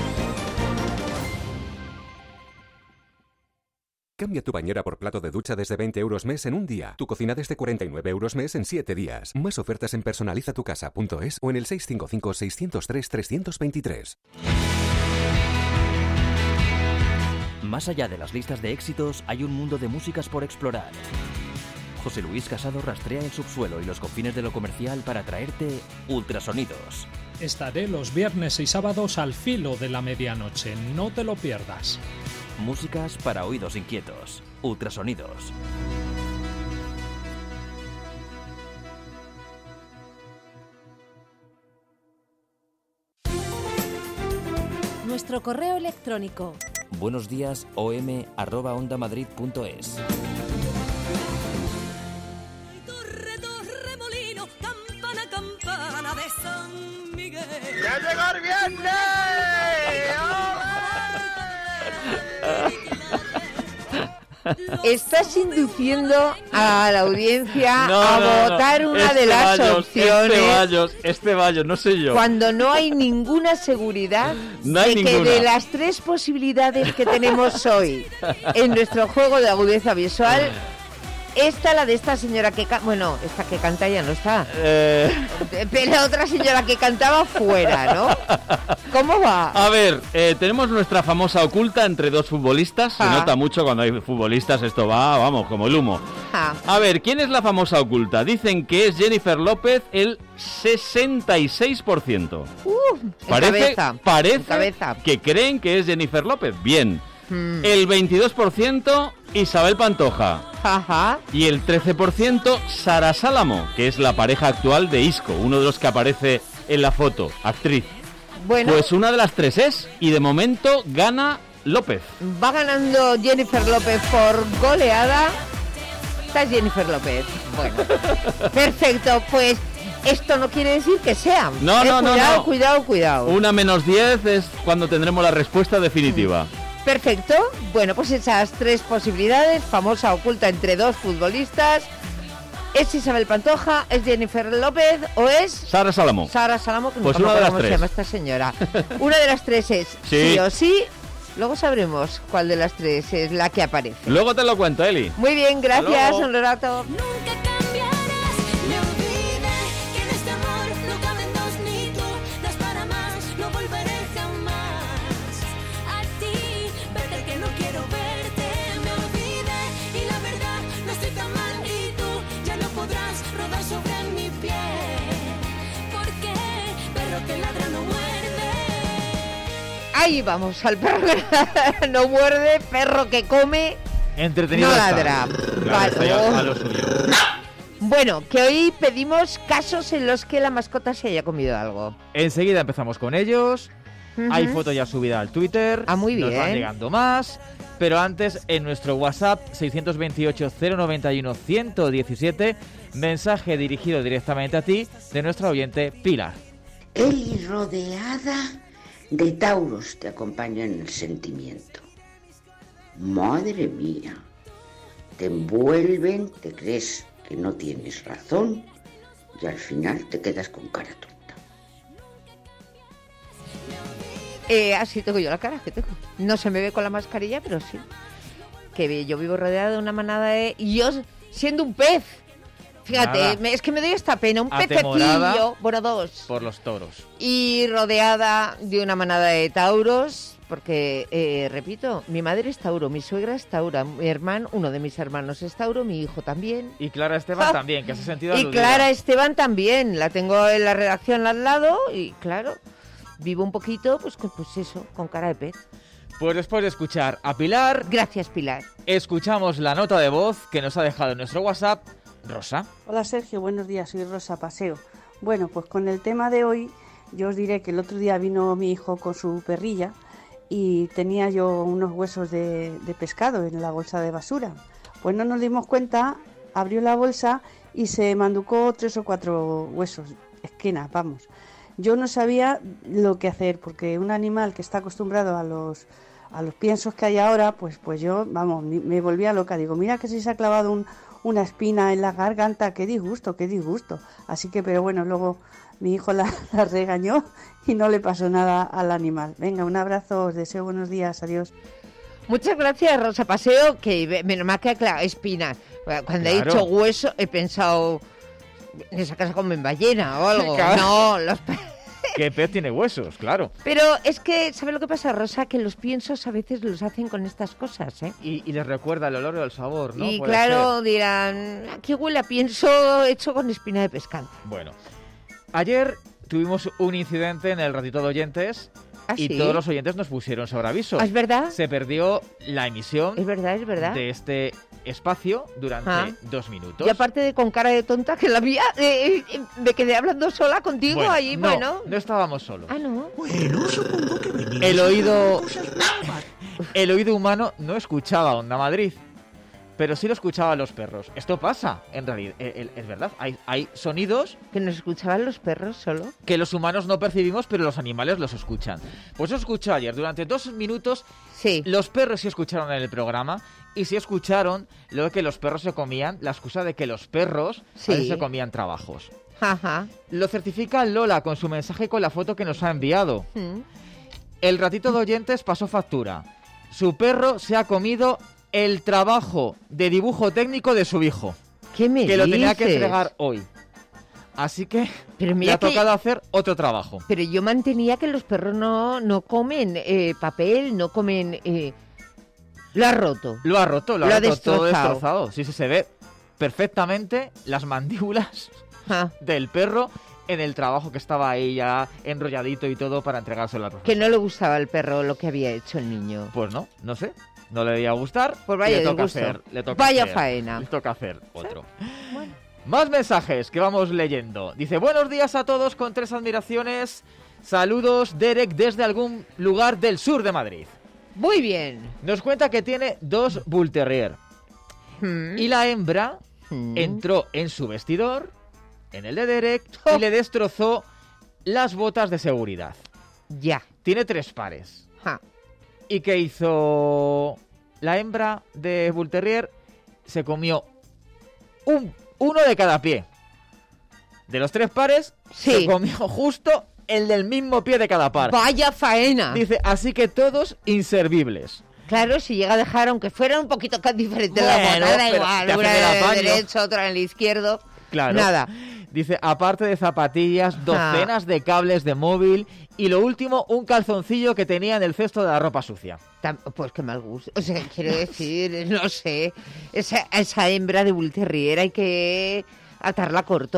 Cambia tu bañera por plato de ducha desde veinte euros mes en un día. Tu cocina desde cuarenta y nueve euros mes en siete días. Más ofertas en personaliza tu casa punto es o en el seis cinco cinco, seis cero tres, tres dos tres. Más allá de las listas de éxitos, hay un mundo de músicas por explorar. José Luis Casado rastrea el subsuelo y los confines de lo comercial para traerte ultrasonidos. Estaré los viernes y sábados al filo de la medianoche, no te lo pierdas. Músicas para oídos inquietos. Ultrasonidos. Nuestro correo electrónico. Buenos días, om arroba ondamadrid punto es. ¡Ya llegó el viernes! Estás induciendo a la audiencia No, a no, no. votar una Este de las Bayos, opciones Este Bayos, este Bayos, no sé yo. cuando no hay ninguna seguridad No hay de que ninguna. de las tres posibilidades que tenemos hoy en nuestro juego de agudeza visual, esta, la de esta señora que canta, bueno, esta que canta ya no está, Eh... pero otra señora que cantaba fuera, ¿no? ¿Cómo va? A ver, eh, tenemos nuestra famosa oculta entre dos futbolistas. Se Ah. nota mucho cuando hay futbolistas, esto va, vamos, como el humo. Ah. A ver, ¿quién es la famosa oculta? Dicen que es Jennifer López, el sesenta y seis por ciento. Uh, en Parece, cabeza, parece en cabeza. que creen que es Jennifer López. Bien. Hmm. El veintidós por ciento Isabel Pantoja. Ajá. Y el trece por ciento Sara Salamo, que es la pareja actual de Isco, uno de los que aparece en la foto, actriz. Bueno, Pues una de las tres es, y de momento gana López. va ganando Jennifer López por goleada. Está Jennifer López. Bueno, perfecto, pues esto no quiere decir que sea. No, Eh, no, no, cuidado, no. cuidado, cuidado. Una menos diez es cuando tendremos la respuesta definitiva. Perfecto. Bueno, pues esas tres posibilidades, famosa oculta entre dos futbolistas. ¿Es Isabel Pantoja, es Jennifer López o es Sara Salamo. Sara Salamo? Que Pues nunca una me de las acuerdo cómo se tres. llama esta señora. Una de las tres es sí. Sí. o sí. Luego sabremos cuál de las tres es la que aparece. Luego te lo cuento, Eli. Muy bien, gracias, luego. un rato. Ahí vamos, al perro que no muerde, perro que come. Entretenido no está. ladra. Claro, Vale. está ya a lo suyo. Bueno, que hoy pedimos casos en los que la mascota se haya comido algo. Enseguida empezamos con ellos. Ujú. Hay foto ya subida al Twitter. Ah, muy Nos van bien. llegando más. Pero antes, en nuestro WhatsApp seiscientos veintiocho, cero noventa y uno, ciento diecisiete, mensaje dirigido directamente a ti de nuestra oyente Pilar. Eli rodeada de tauros te acompaña en el sentimiento. Madre mía, te envuelven, te crees que no tienes razón y al final te quedas con cara tonta. Eh, así tengo yo la cara, que tengo. No se me ve con la mascarilla, pero sí. Que yo vivo rodeada de una manada de... Y yo, siendo un pez, fíjate, me, es que me doy esta pena, un Atemorada pececillo, bueno, dos. Por los toros. Y rodeada de una manada de tauros, porque, eh, repito, mi madre es tauro, mi suegra es taura, mi hermano, uno de mis hermanos es tauro, mi hijo también. Y Clara Esteban ¡Ja! también, que se ha sentido Y aludida. Clara Esteban también, la tengo en la redacción al lado y, claro, vivo un poquito, pues, con, pues eso, con cara de pez. Pues después de escuchar a Pilar... Gracias, Pilar. Escuchamos la nota de voz que nos ha dejado en nuestro WhatsApp Rosa. Hola Sergio, buenos días, soy Rosa Paseo. Bueno, pues con el tema de hoy, yo os diré que el otro día vino mi hijo con su perrilla y tenía yo unos huesos de, de pescado en la bolsa de basura. Pues no nos dimos cuenta, abrió la bolsa y se manducó tres o cuatro huesos, esquinas, vamos. Yo no sabía lo que hacer, porque un animal que está acostumbrado a los a los piensos que hay ahora, pues pues yo, vamos, me volvía loca. Digo, mira que si se ha clavado un, una espina en la garganta, qué disgusto, qué disgusto. Así que, pero bueno, luego mi hijo la, la regañó y no le pasó nada al animal. Venga, un abrazo, os deseo buenos días, adiós. Muchas gracias, Rosa Paseo, que menos mal que aclara espinas. Cuando he Claro. dicho hueso, he pensado, en esa casa comen ballena o algo. Claro. No, los... Que pez tiene huesos, claro. Pero es que, ¿sabe lo que pasa, Rosa? Que los piensos a veces los hacen con estas cosas, ¿eh? Y, y les recuerda el olor o el sabor, ¿no? Y Puede claro, ser. dirán, aquí huele a pienso hecho con espina de pescado. Bueno, ayer tuvimos un incidente en el ratito de oyentes ¿Ah, y sí? todos los oyentes nos pusieron sobre aviso. ¿Ah, es verdad? Se perdió la emisión Es verdad, es verdad. de este espacio durante Ah. dos minutos. Y aparte de con cara de tonta que la mía, eh, eh, me quedé hablando sola contigo Bueno, allí, no, bueno. no estábamos solos. Ah, no. Bueno, supongo que venimos El oído, a cosas nuevas. el oído humano no escuchaba Onda Madrid, pero sí lo escuchaban los perros. Esto pasa, en realidad, es, es verdad. Hay, hay sonidos Que nos escuchaban los perros solo. que los humanos no percibimos, pero los animales los escuchan. Pues yo escuché ayer, durante dos minutos, sí. Los perros sí escucharon en el programa y sí escucharon lo de que los perros se comían, la excusa de que los perros Sí. a veces se comían trabajos. Ajá. Lo certifica Lola con su mensaje con la foto que nos ha enviado. Mm. El ratito de oyentes pasó factura. Su perro se ha comido el trabajo de dibujo técnico de su hijo. ¿Qué me Que lo tenía que dices? entregar hoy. Así que Pero le mira ha que- tocado hacer otro trabajo. Pero yo mantenía que los perros no, no comen eh, papel, no comen... Eh... Lo ha roto. Lo ha roto, lo ha Lo ha roto todo destrozado. destrozado. Sí, sí, se ve perfectamente las mandíbulas Ah, del perro en el trabajo que estaba ahí ya enrolladito y todo para entregárselo al profesor. que no le gustaba al perro lo que había hecho el niño. Pues no, no sé. No le debía gustar. Pues vaya le toca disgusto. hacer, le toca Vaya hacer- faena. Le toca hacer otro. Más mensajes que vamos leyendo. Dice, buenos días a todos con tres admiraciones. Saludos, Derek, desde algún lugar del sur de Madrid. Muy bien. Nos cuenta que tiene dos Bull Terrier. Mm. Y la hembra Mm. entró en su vestidor, en el de Derek, y le destrozó las botas de seguridad. Ya. Tiene tres pares. Ja. ¿Y qué hizo la hembra de Bull Terrier? Se comió un, uno de cada pie. De los tres pares, Sí. se comió justo el del mismo pie de cada par. Vaya faena. Dice, así que todos inservibles. Claro, si llega a dejar, aunque fuera un poquito diferente la Bueno, bota, da pero igual. te Una hacen el en el apaño. derecho, otra en el izquierdo. Claro. Nada. Dice, aparte de zapatillas, docenas de cables de móvil y lo último, un calzoncillo que tenía en el cesto de la ropa sucia. Tam- Pues qué mal gusto. O sea, quiero decir, no sé. Esa, esa hembra de Bull Terrier hay que atarla corto.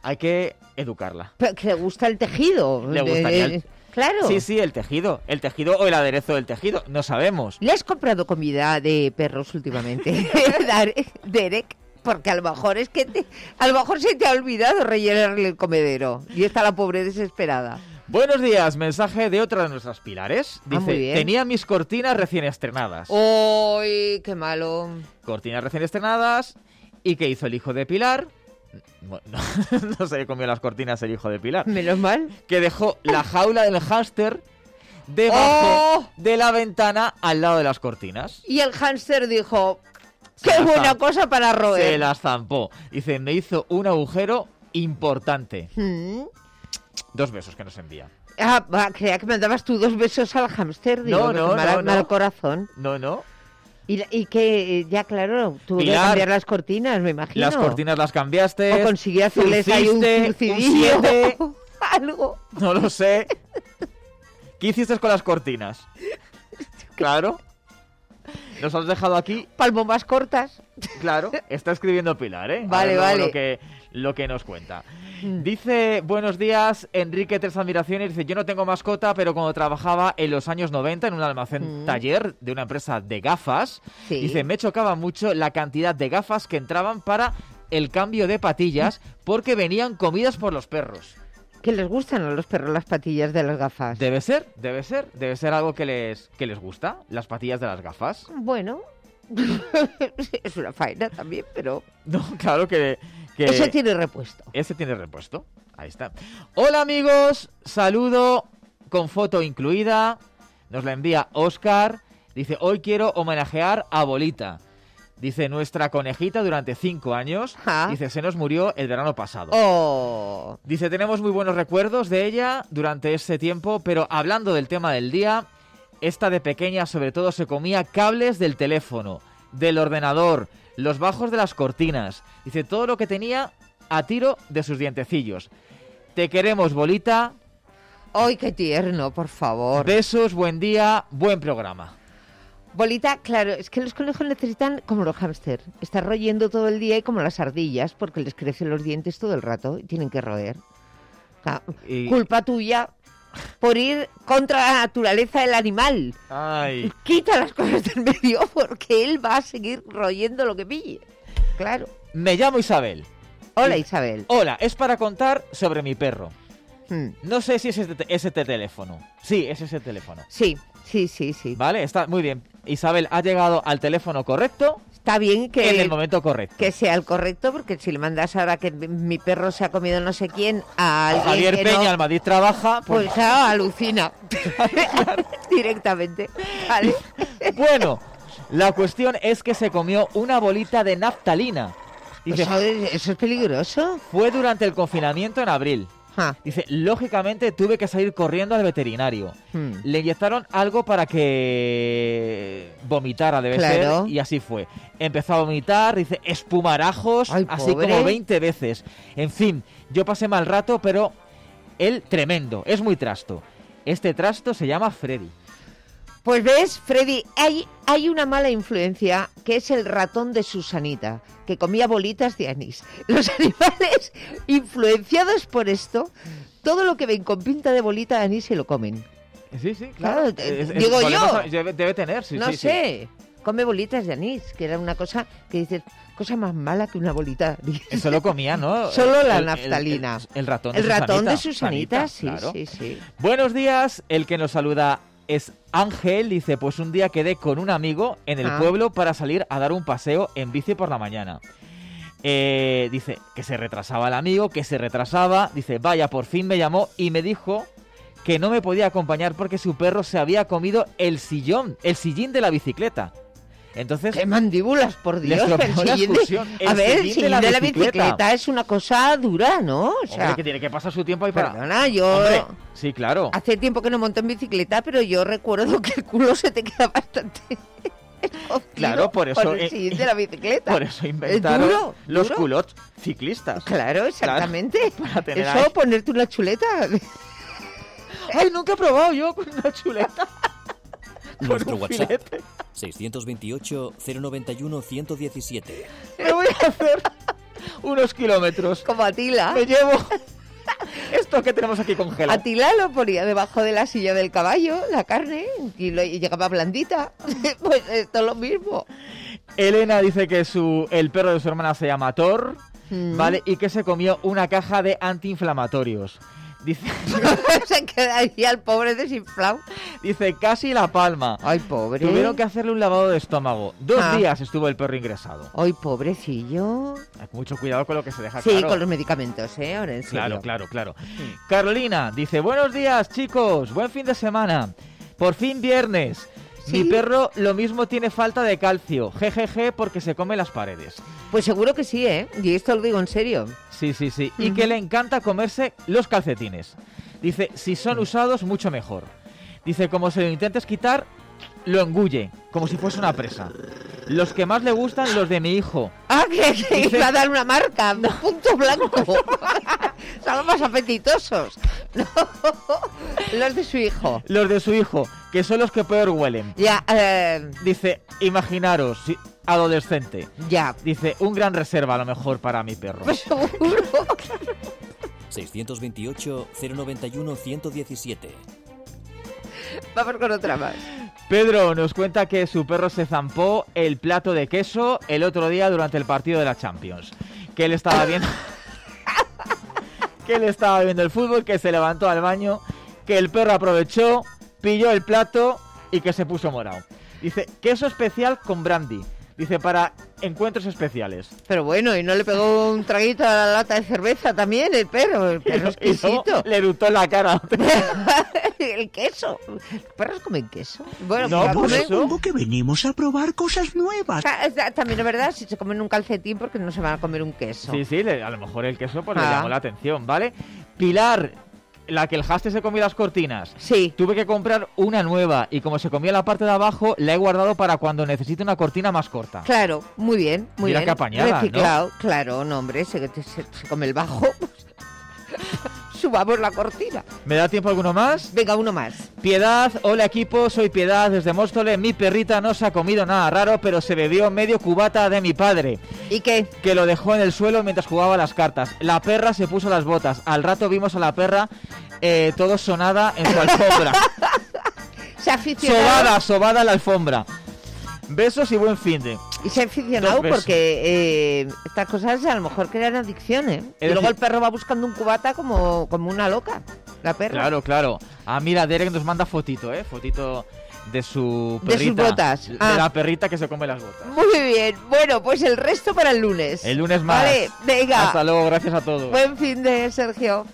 hay que educarla. Pero que le gusta el tejido. Le gustaría el... Claro. Sí, sí, el tejido. El tejido o el aderezo del tejido. No sabemos. ¿Le has comprado comida de perros últimamente, Derek? Porque a lo mejor es que te, a lo mejor se te ha olvidado rellenarle el comedero. Y está la pobre desesperada. Buenos días, mensaje de otra de nuestras pilares. Dice, ah, muy bien. Tenía mis cortinas recién estrenadas. ¡Uy, qué malo! Cortinas recién estrenadas. ¿Y qué hizo el hijo de Pilar? Bueno, no, no se le comió las cortinas el hijo de Pilar. Menos mal. Que dejó la jaula del hámster debajo ¡Oh! de la ventana al lado de las cortinas. Y el hámster dijo, ¡qué buena cosa para roer! Se las zampó. Dice, me hizo un agujero importante. ¿Mm? Dos besos que nos envía. Ah, va, creía que mandabas tú dos besos al hámster. Digo, no, no, mal, no, mal no. corazón. No, no. Y, y que, ya claro, tuvo que Pilar, cambiar las cortinas, me imagino. Las cortinas las cambiaste. O conseguí hacerles ahí un curcidillo. Un algo. No lo sé. ¿Qué hiciste con las cortinas? Claro. Nos has dejado aquí. Palmo más cortas. Claro, está escribiendo Pilar, ¿eh? Vale, vale. Lo que, lo que nos cuenta. Dice, buenos días, Enrique Tres Admiraciones. Dice, yo no tengo mascota, pero cuando trabajaba en los años noventa en un almacén Mm. taller de una empresa de gafas, Sí. dice, me chocaba mucho la cantidad de gafas que entraban para el cambio de patillas porque venían comidas por los perros. Que les gustan a los perros las patillas de las gafas. Debe ser, debe ser, debe ser algo que les, que les gusta, las patillas de las gafas. Bueno, es una faena también, pero... No, claro que... que Eso tiene repuesto. Ese tiene repuesto, ahí está. Hola amigos, saludo con foto incluida, nos la envía Óscar, dice, hoy quiero homenajear a Bolita. Dice, nuestra conejita durante cinco años, ¿Ah? dice, se nos murió el verano pasado. Oh. Dice, tenemos muy buenos recuerdos de ella durante ese tiempo, pero hablando del tema del día, esta de pequeña sobre todo se comía cables del teléfono, del ordenador, los bajos de las cortinas. Dice, todo lo que tenía a tiro de sus dientecillos. Te queremos, Bolita. ¡Ay, qué tierno, por favor! Besos, buen día, buen programa. Bolita, claro, es que los conejos necesitan, como los hámster, estar royendo todo el día y como las ardillas, porque les crecen los dientes todo el rato y tienen que roer. Claro, Y- culpa tuya por ir contra la naturaleza del animal. Ay. Quita las cosas del medio porque él va a seguir royendo lo que pille. Claro. Me llamo Isabel. Hola, Isabel. Hola, es para contar sobre mi perro. Hmm. No sé si es este, ese teléfono. Sí, es ese teléfono. Sí, sí, sí, sí. Vale, está muy bien. Isabel ha llegado al teléfono correcto. Está bien que... En el momento correcto. Que sea el correcto, porque si le mandas ahora que mi perro se ha comido no sé quién a alguien Javier que Peña, no, al Madrid trabaja. pues Pues, claro, alucina. Directamente. Vale. bueno, la cuestión es que se comió una bolita de naftalina. Dice, ¿Eso, es, eso es peligroso? fue durante el confinamiento en abril. Ah. Dice, lógicamente tuve que salir corriendo al veterinario. Hmm. Le inyectaron algo para que vomitara, debe Claro. ser, y así fue. Empezó a vomitar, dice, espumarajos, Ay, así pobre. como veinte veces. En fin, yo pasé mal rato, pero él tremendo, es muy trasto. Este trasto se llama Freddy. Pues ves, Freddy, hay, hay una mala influencia que es el ratón de Susanita, que comía bolitas de anís. Los animales influenciados por esto, todo lo que ven con pinta de bolita de anís se lo comen. Sí, sí, Claro, claro. te- Es- es- digo problemas yo. Debe, debe tener, sí, no sí, sí. sé, come bolitas de anís, que era una cosa que dices, cosa más mala que una bolita. de anís. Eso lo comía, ¿no? Solo la El- el- naftalina. El, el ratón de El ratón Susanita. de Susanita, sí, claro. sí, sí. Buenos días, el que nos saluda es Ángel, dice, pues un día quedé con un amigo en el Ah. pueblo para salir a dar un paseo en bici por la mañana. Eh, dice que se retrasaba el amigo, que se retrasaba, dice, vaya, por fin me llamó y me dijo que no me podía acompañar porque su perro se había comido el sillón, el sillín de la bicicleta. Entonces, ¡Qué mandíbulas, por le Dios! estropeó El la sillín de- excursión, el A ver, el sillín sillín de la, bicicleta. es una cosa dura, ¿no? O sea, hombre, que tiene que pasar su tiempo ahí para... perdona, yo... Hombre, sí, claro. Hace tiempo que no monto en bicicleta, pero yo recuerdo que el culo se te queda bastante... escondido Claro, por eso, Por el eh, sillín de la bicicleta. Por eso Es inventaron duro, los duro. culottes ciclistas. Claro, exactamente. Para tener Eso, ahí- ponerte una chuleta. ¡Ay, nunca he probado yo con una chuleta! Nuestro un WhatsApp, filete. seiscientos veintiocho, cero noventa y uno, ciento diecisiete. Me voy a hacer unos kilómetros. Como Atila. Me llevo esto que tenemos aquí congelado. Atila lo ponía debajo de la silla del caballo, la carne, y, lo, y llegaba blandita. Pues esto es lo mismo. Elena dice que su el perro de su hermana se llama Thor, mm. ¿vale? Y que se comió una caja de antiinflamatorios. Dice... se quedaría el pobre desinflado. Dice, casi la palma. Ay, pobre. Tuvieron que hacerle un lavado de estómago. Dos ah. días estuvo el perro ingresado. Ay, pobrecillo. Hay mucho cuidado con lo que se deja. Sí, claro. con los medicamentos, ¿eh? Ahora en serio. Claro, claro, claro. Sí. Carolina dice, buenos días, chicos. Buen fin de semana. Por fin viernes. ¿Sí? Mi perro lo mismo tiene falta de calcio. Jejeje, porque se come las paredes. Pues seguro que sí, ¿eh? Y esto lo digo en serio. Sí, sí, sí. Uh-huh. Y que le encanta comerse los calcetines. Dice, si son usados, mucho mejor. Dice, como se lo intentes quitar, lo engulle, como si fuese una presa. Los que más le gustan, los de mi hijo. Ah, que, que Dice... iba a dar una marca, un punto blanco. Son los más apetitosos. No, los de su hijo. Los de su hijo, que son los que peor huelen. Ya, eh... Dice, imaginaros, si, adolescente. Ya. Dice, un gran reserva a lo mejor para mi perro. Pues seguro. seiscientos veintiocho, cero noventa y uno, ciento diecisiete. Vamos con otra más. Pedro nos cuenta que su perro se zampó el plato de queso el otro día durante el partido de la Champions. Que él estaba viendo... que él estaba viendo el fútbol, que se levantó al baño, que el perro aprovechó, pilló el plato y que se puso morado. Dice, queso especial con brandy. Dice, para encuentros especiales. Pero bueno, ¿y no le pegó un traguito a la lata de cerveza también el perro? El perro es exquisito. Le erutó en la cara. El queso. ¿Los perros comen queso? Bueno, no, pues pues supongo que venimos a probar cosas nuevas. También es verdad, si se comen un calcetín, porque no se van a comer un queso. Sí, sí, le, a lo mejor el queso pues, ah. le llamó la atención, ¿vale? Pilar... La que el Haste se comió las cortinas. Sí. Tuve que comprar una nueva y como se comía la parte de abajo, la he guardado para cuando necesite una cortina más corta. Claro, muy bien, muy Mira bien. Qué apañada, reciclado, ¿no? Claro, no, hombre, se, se, se come el bajo. Subamos la cortina. ¿Me da tiempo alguno más? Venga, uno más. Piedad, hola equipo, soy Piedad desde Móstoles. Mi perrita no se ha comido nada raro, pero se bebió medio cubata de mi padre. ¿Y qué? Que lo dejó en el suelo mientras jugaba las cartas. La perra se puso las botas. Al rato vimos a la perra eh, todo sonada en su alfombra. Se ha aficionado. Sobada, sobada en la alfombra. Besos y buen fin de. Y se ha aficionado porque eh, estas cosas a lo mejor crean adicción, ¿eh? Y luego el perro va buscando un cubata como, como una loca, la perra. Claro, claro. Ah, mira, Derek nos manda fotito, ¿eh? Fotito de su perrita. De sus botas. De ah. la perrita que se come las botas. Muy bien. Bueno, pues el resto para el lunes. El lunes más. Vale, venga. Hasta luego, gracias a todos. Buen fin de, Sergio.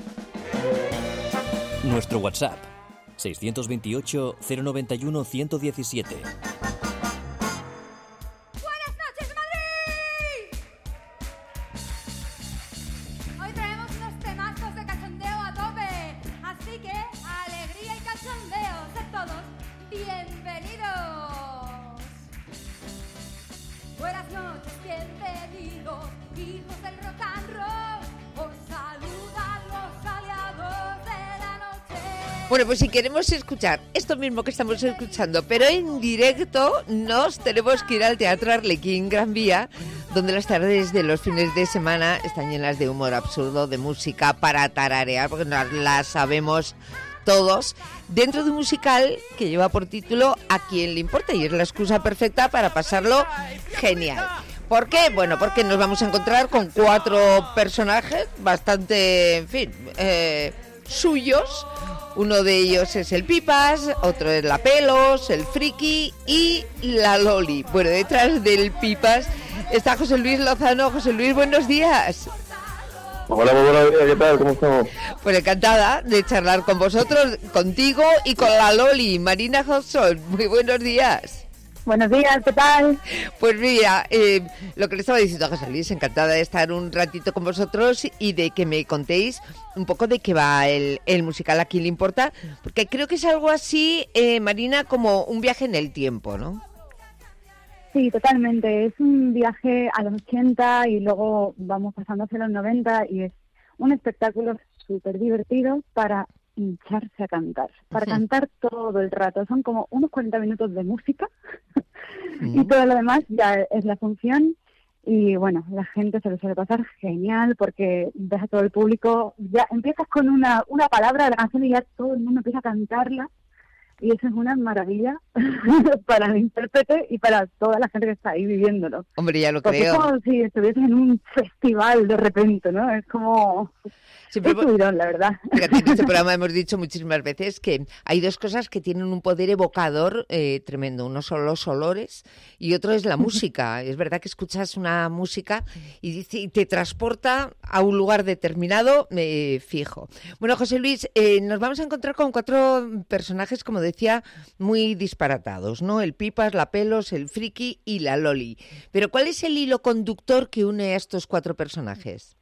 Nuestro WhatsApp, seiscientos veintiocho, cero noventa y uno, ciento diecisiete. Bueno, pues si queremos escuchar esto mismo que estamos escuchando, pero en directo, nos tenemos que ir al Teatro Arlequín Gran Vía, donde las tardes de los fines de semana están llenas de humor absurdo, de música para tararear, porque no la sabemos todos, dentro de un musical que lleva por título ¿A quién le importa? Y es la excusa perfecta para pasarlo genial. ¿Por qué? Bueno, porque nos vamos a encontrar con cuatro personajes bastante, en fin, eh, suyos. Uno de ellos es el Pipas, otro es la Pelos, el Friki y la Loli. Bueno, detrás del Pipas está José Luis Lozano. José Luis, buenos días. Hola, muy buenos días, ¿qué tal? ¿Cómo estamos? Pues encantada de charlar con vosotros, contigo y con la Loli. Marina Hodgson, muy buenos días. Buenos días, ¿qué tal? Pues mira, eh, lo que le estaba diciendo a José Luis, encantada de estar un ratito con vosotros y de que me contéis un poco de qué va el, el musical ¿A quién le importa? Porque creo que es algo así, eh, Marina, como un viaje en el tiempo, ¿no? Sí, totalmente. Es un viaje a los ochenta y luego vamos pasando hacia los noventa y es un espectáculo súper divertido para hincharse a cantar, para uh-huh. cantar todo el rato. Son como unos cuarenta minutos de música uh-huh. y todo lo demás ya es la función. Y bueno, la gente se lo suele pasar genial porque ves a todo el público, ya empiezas con una, una palabra de la canción y ya todo el mundo empieza a cantarla. Y eso es una maravilla para el intérprete y para toda la gente que está ahí viviéndolo. Hombre, ya lo Porque creo. es como si estuvieses en un festival de repente, ¿no? Es como... Siempre, es subidón, la verdad. Fíjate, en este programa hemos dicho muchísimas veces que hay dos cosas que tienen un poder evocador eh, tremendo. Uno son los olores y otro es la música. Es verdad que escuchas una música y, dice, y te transporta a un lugar determinado eh, fijo. Bueno, José Luis, eh, nos vamos a encontrar con cuatro personajes, como decía, muy disparatados, ¿no? El Pipas, la Pelos, el Friki y la Loli. Pero ¿cuál es el hilo conductor que une a estos cuatro personajes?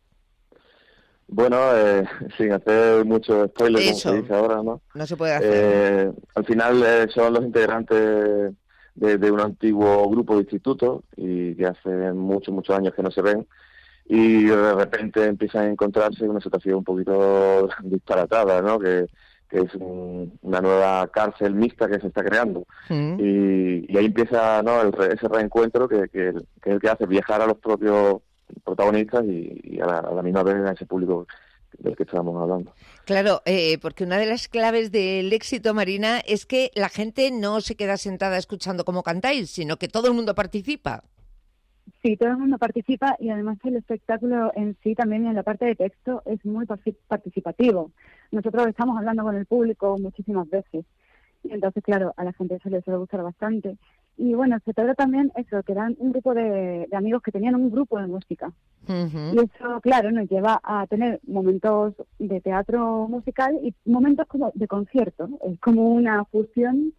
Bueno, eh, sin hacer mucho spoiler, como Eso. se dice ahora, ¿no? No se puede hacer. Eh, al final eh, son los integrantes de, de un antiguo grupo de instituto y que hace muchos, muchos años que no se ven y de repente empiezan a encontrarse en una situación un poquito disparatada, ¿no? Que, que es un, una nueva cárcel mixta que se está creando. Mm. Y, y ahí empieza, ¿no? el re, ese reencuentro que, que, que es el que hace viajar a los propios protagonistas y, y a, la, a la misma vez a ese público del que estábamos hablando. Claro, eh, porque una de las claves del éxito, Marina, es que la gente no se queda sentada escuchando cómo cantáis, sino que todo el mundo participa. Sí, todo el mundo participa y además el espectáculo en sí también en la parte de texto es muy participativo. Nosotros estamos hablando con el público muchísimas veces y entonces, claro, a la gente eso le suele gustar bastante. Y bueno, se trata también eso, que eran un grupo de, de amigos que tenían un grupo de música. Uh-huh. Y eso, claro, nos lleva a tener momentos de teatro musical y momentos como de concierto. Es como una fusión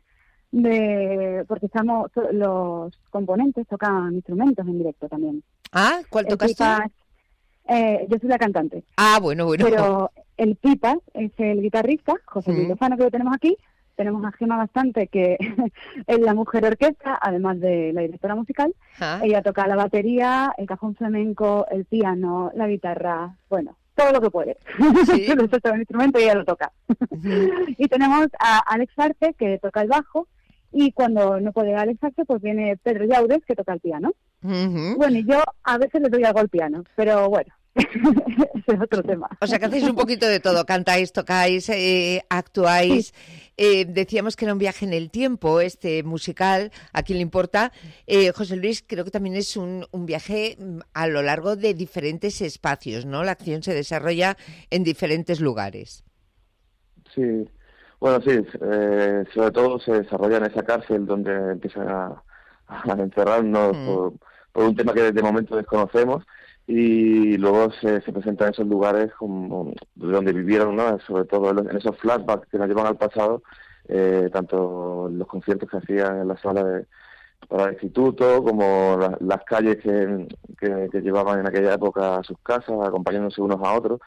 de... porque estamos los componentes tocan instrumentos en directo también. Ah, ¿cuál El tocas tú? Pipas, eh, yo soy la cantante. Ah, bueno, bueno. Pero el Pipas es el guitarrista, José Luis Mm. Lozano, que lo tenemos aquí. Tenemos a Gema Bastante, que es la mujer orquesta, además de la directora musical. Ah. Ella toca la batería, el cajón flamenco, el piano, la guitarra, bueno, todo lo que puede. Sí. Yo no sé todo el instrumento y ella lo toca. Uh-huh. Y tenemos a Alex Arce, que toca el bajo, y cuando no puede Alex Arce, pues viene Pedro Llaudes, que toca el piano. Uh-huh. Bueno, y yo a veces le doy algo al piano, pero bueno, ese es otro tema. O sea, que hacéis un poquito de todo, cantáis, tocáis, eh, actuáis. Sí. Eh, decíamos que era un viaje en el tiempo, este musical, a quien le importa. Eh, José Luis, creo que también es un, un viaje a lo largo de diferentes espacios, ¿no? La acción se desarrolla en diferentes lugares. Sí, bueno, sí, eh, sobre todo se desarrolla en esa cárcel donde empiezan a, a encerrarnos mm. por, por un tema que de momento desconocemos y luego se, se presentan en esos lugares como, donde vivieron, ¿no? Sobre todo en esos flashbacks que nos llevan al pasado, eh, tanto los conciertos que hacían en la sala de, para el instituto como la, las calles que, que, que llevaban en aquella época a sus casas, acompañándose unos a otros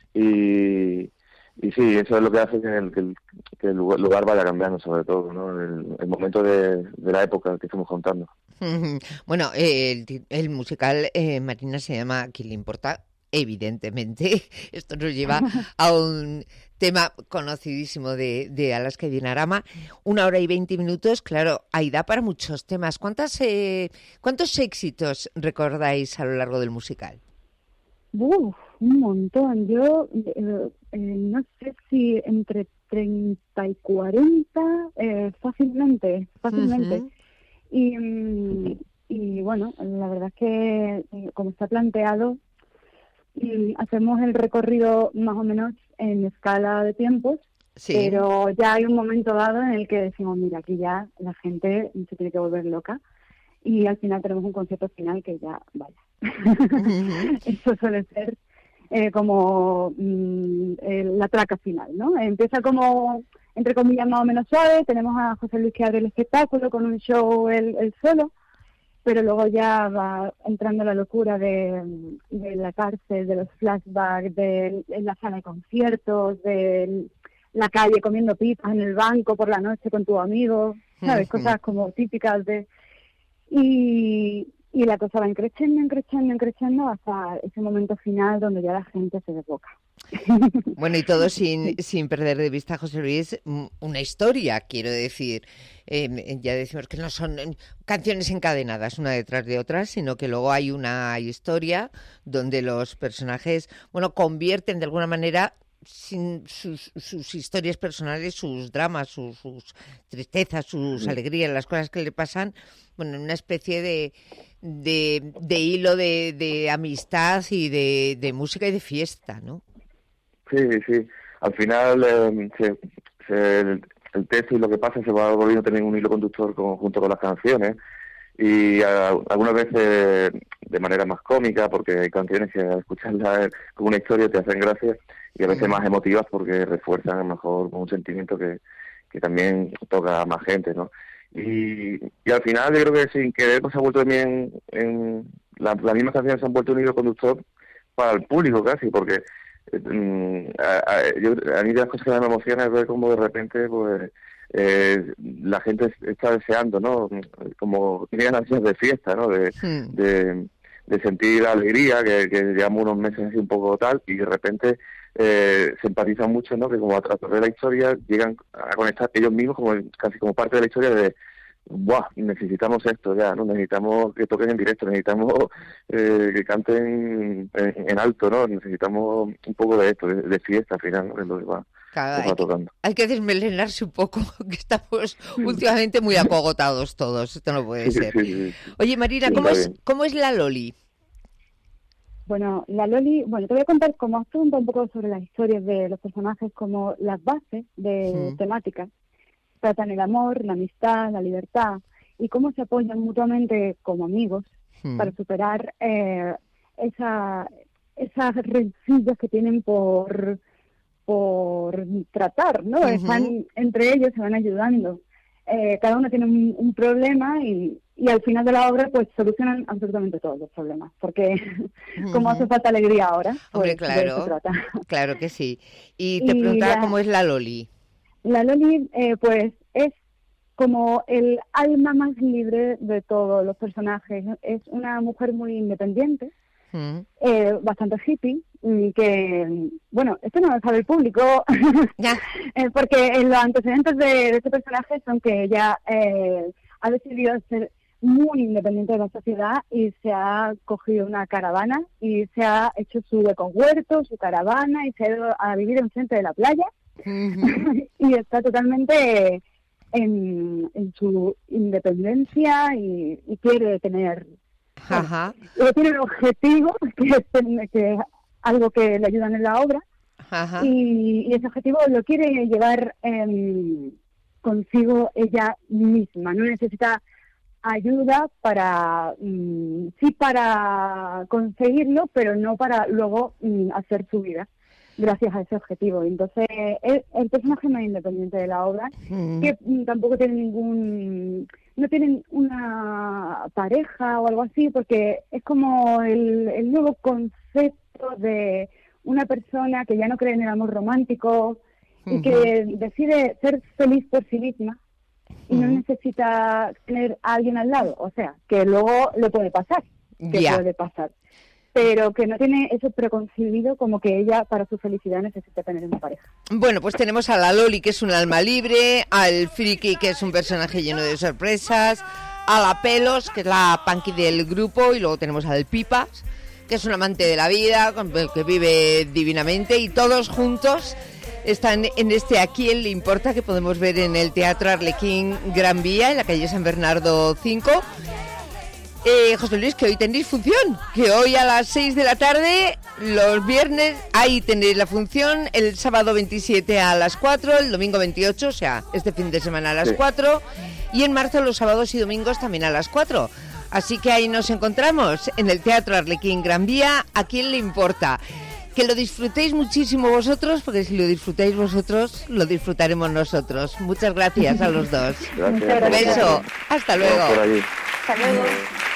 y... Y sí, eso es lo que hace que el, que el, que el lugar vaya cambiando, sobre todo, ¿no? El, el momento de, de la época que estamos contando. Bueno, el, el musical, eh, Marina, se llama ¿A quién le importa? Evidentemente. Esto nos lleva a un tema conocidísimo de, de Alaska y Dinarama. Una hora y veinte minutos, claro, ahí da para muchos temas. ¿Cuántas, eh, ¿Cuántos éxitos recordáis a lo largo del musical? Uf, un montón. Yo eh, eh, no sé si entre treinta y cuarenta, eh, fácilmente, fácilmente. Uh-huh. Y, y bueno, la verdad es que como está planteado, hacemos el recorrido más o menos en escala de tiempos, sí. Pero ya hay un momento dado en el que decimos, mira, aquí ya la gente se tiene que volver loca. Y al final tenemos un concierto final que ya, vaya. Uh-huh. Eso suele ser eh, como mm, eh, la traca final, ¿no? Empieza como, entre comillas, más o menos suave. Tenemos a José Luis que abre el espectáculo con un show él, él solo, pero luego ya va entrando la locura de, de la cárcel, de los flashbacks, de, de la sala de conciertos, de la calle comiendo pipas en el banco por la noche con tu amigo, ¿sabes? Uh-huh. Cosas como típicas de... Y, y la cosa va creciendo, creciendo, creciendo hasta ese momento final donde ya la gente se desboca. Bueno, y todo sin, sin perder de vista, José Luis, una historia, quiero decir. Eh, ya decimos que no son canciones encadenadas una detrás de otra, sino que luego hay una historia donde los personajes, bueno, convierten de alguna manera sin sus, sus historias personales, sus dramas, sus, sus tristezas, sus alegrías, las cosas que le pasan, bueno, en una especie de, de, de hilo de, de amistad y de, de música y de fiesta, ¿no? Sí, sí. Al final eh, se, se, el, el texto y lo que pasa se va volviendo a tener un hilo conductor con, junto con las canciones, y a, algunas veces de manera más cómica, porque hay canciones que al escucharlas con una historia te hacen gracia, y a veces más emotivas porque refuerzan a lo mejor un sentimiento que, que también toca a más gente, ¿no? Y, y al final yo creo que sin querer pues, se ha vuelto también, en la, las mismas canciones se han vuelto un hilo conductor para el público casi, porque eh, a, a, yo, a mí de las cosas que me emocionan es ver cómo de repente pues eh, la gente está deseando, ¿no? Como tiene ganas de fiesta, ¿no? De, hmm. de, de sentir alegría, que, que llevamos unos meses así un poco tal, y de repente Eh, se empatizan mucho, ¿no? Que como a través de la historia llegan a conectar ellos mismos como casi como parte de la historia de ¡buah! Necesitamos esto ya, ¿no? Necesitamos que toquen en directo, necesitamos eh, que canten en, en alto, ¿no? Necesitamos un poco de esto, de, de fiesta al final, ¿no? Que es lo que va, Cada, que va tocando. Hay que desmelenarse un poco, que estamos últimamente muy acogotados todos, esto no puede sí, ser. Sí, sí. Oye, Marina, sí, ¿cómo es, ¿cómo es la Loli? Bueno, la Loli, bueno, te voy a contar como asunto un poco sobre las historias de los personajes, como las bases de sí. temáticas. Tratan el amor, la amistad, la libertad, y cómo se apoyan mutuamente como amigos sí. para superar eh, esa, esas rencillas que tienen por, por tratar, ¿no? Uh-huh. Están entre ellos, se van ayudando. Eh, cada uno tiene un, un problema y, y al final de la obra pues solucionan absolutamente todos los problemas, porque uh-huh. como hace falta alegría ahora, pues, hombre, claro, de eso trata. Claro que sí. Y te y preguntaba la, cómo es la Loli. La Loli eh, pues es como el alma más libre de todos los personajes. Es una mujer muy independiente, uh-huh. eh, bastante hippie, que, bueno, esto no lo sabe el público, eh, porque los antecedentes de, de este personaje son que ella eh, ha decidido ser muy independiente de la sociedad y se ha cogido una caravana y se ha hecho su ecohuerto, su caravana, y se ha ido a vivir enfrente de la playa uh-huh. y está totalmente en, en su independencia y, y quiere tener, Ajá. bueno, tiene un objetivo que es que algo que le ayudan en la obra, Ajá. Y, y ese objetivo lo quiere llevar eh, consigo ella misma. No necesita ayuda para, mm, sí para conseguirlo, pero no para luego mm, hacer su vida gracias a ese objetivo. Entonces, el, el personaje más independiente de la obra, mm. que mm, tampoco tiene ningún... no tienen una pareja o algo así, porque es como el, el nuevo concepto de una persona que ya no cree en el amor romántico y uh-huh. que decide ser feliz por sí misma y uh-huh. no necesita tener a alguien al lado. O sea, que luego le puede pasar, que yeah. puede pasar, pero que no tiene eso preconcebido como que ella para su felicidad necesita tener una pareja. Bueno, pues tenemos a la Loli, que es un alma libre, al Friki, que es un personaje lleno de sorpresas, a la Pelos, que es la punky del grupo, y luego tenemos al Pipas, que es un amante de la vida, que vive divinamente, y todos juntos están en este A quién le importa, que podemos ver en el Teatro Arlequín Gran Vía, en la calle San Bernardo cinco. Eh, José Luis, que hoy tenéis función, que hoy a las seis de la tarde, los viernes, ahí tenéis la función, el sábado veintisiete a las cuatro, el domingo veintiocho, o sea, este fin de semana a las sí. cuatro, y en marzo los sábados y domingos también a las cuatro. Así que ahí nos encontramos en el Teatro Arlequín Gran Vía. ¿A quién le importa? Que lo disfrutéis muchísimo vosotros, porque si lo disfrutáis vosotros, lo disfrutaremos nosotros. Muchas gracias a los dos. Gracias. Un beso. Hasta luego. Hasta luego.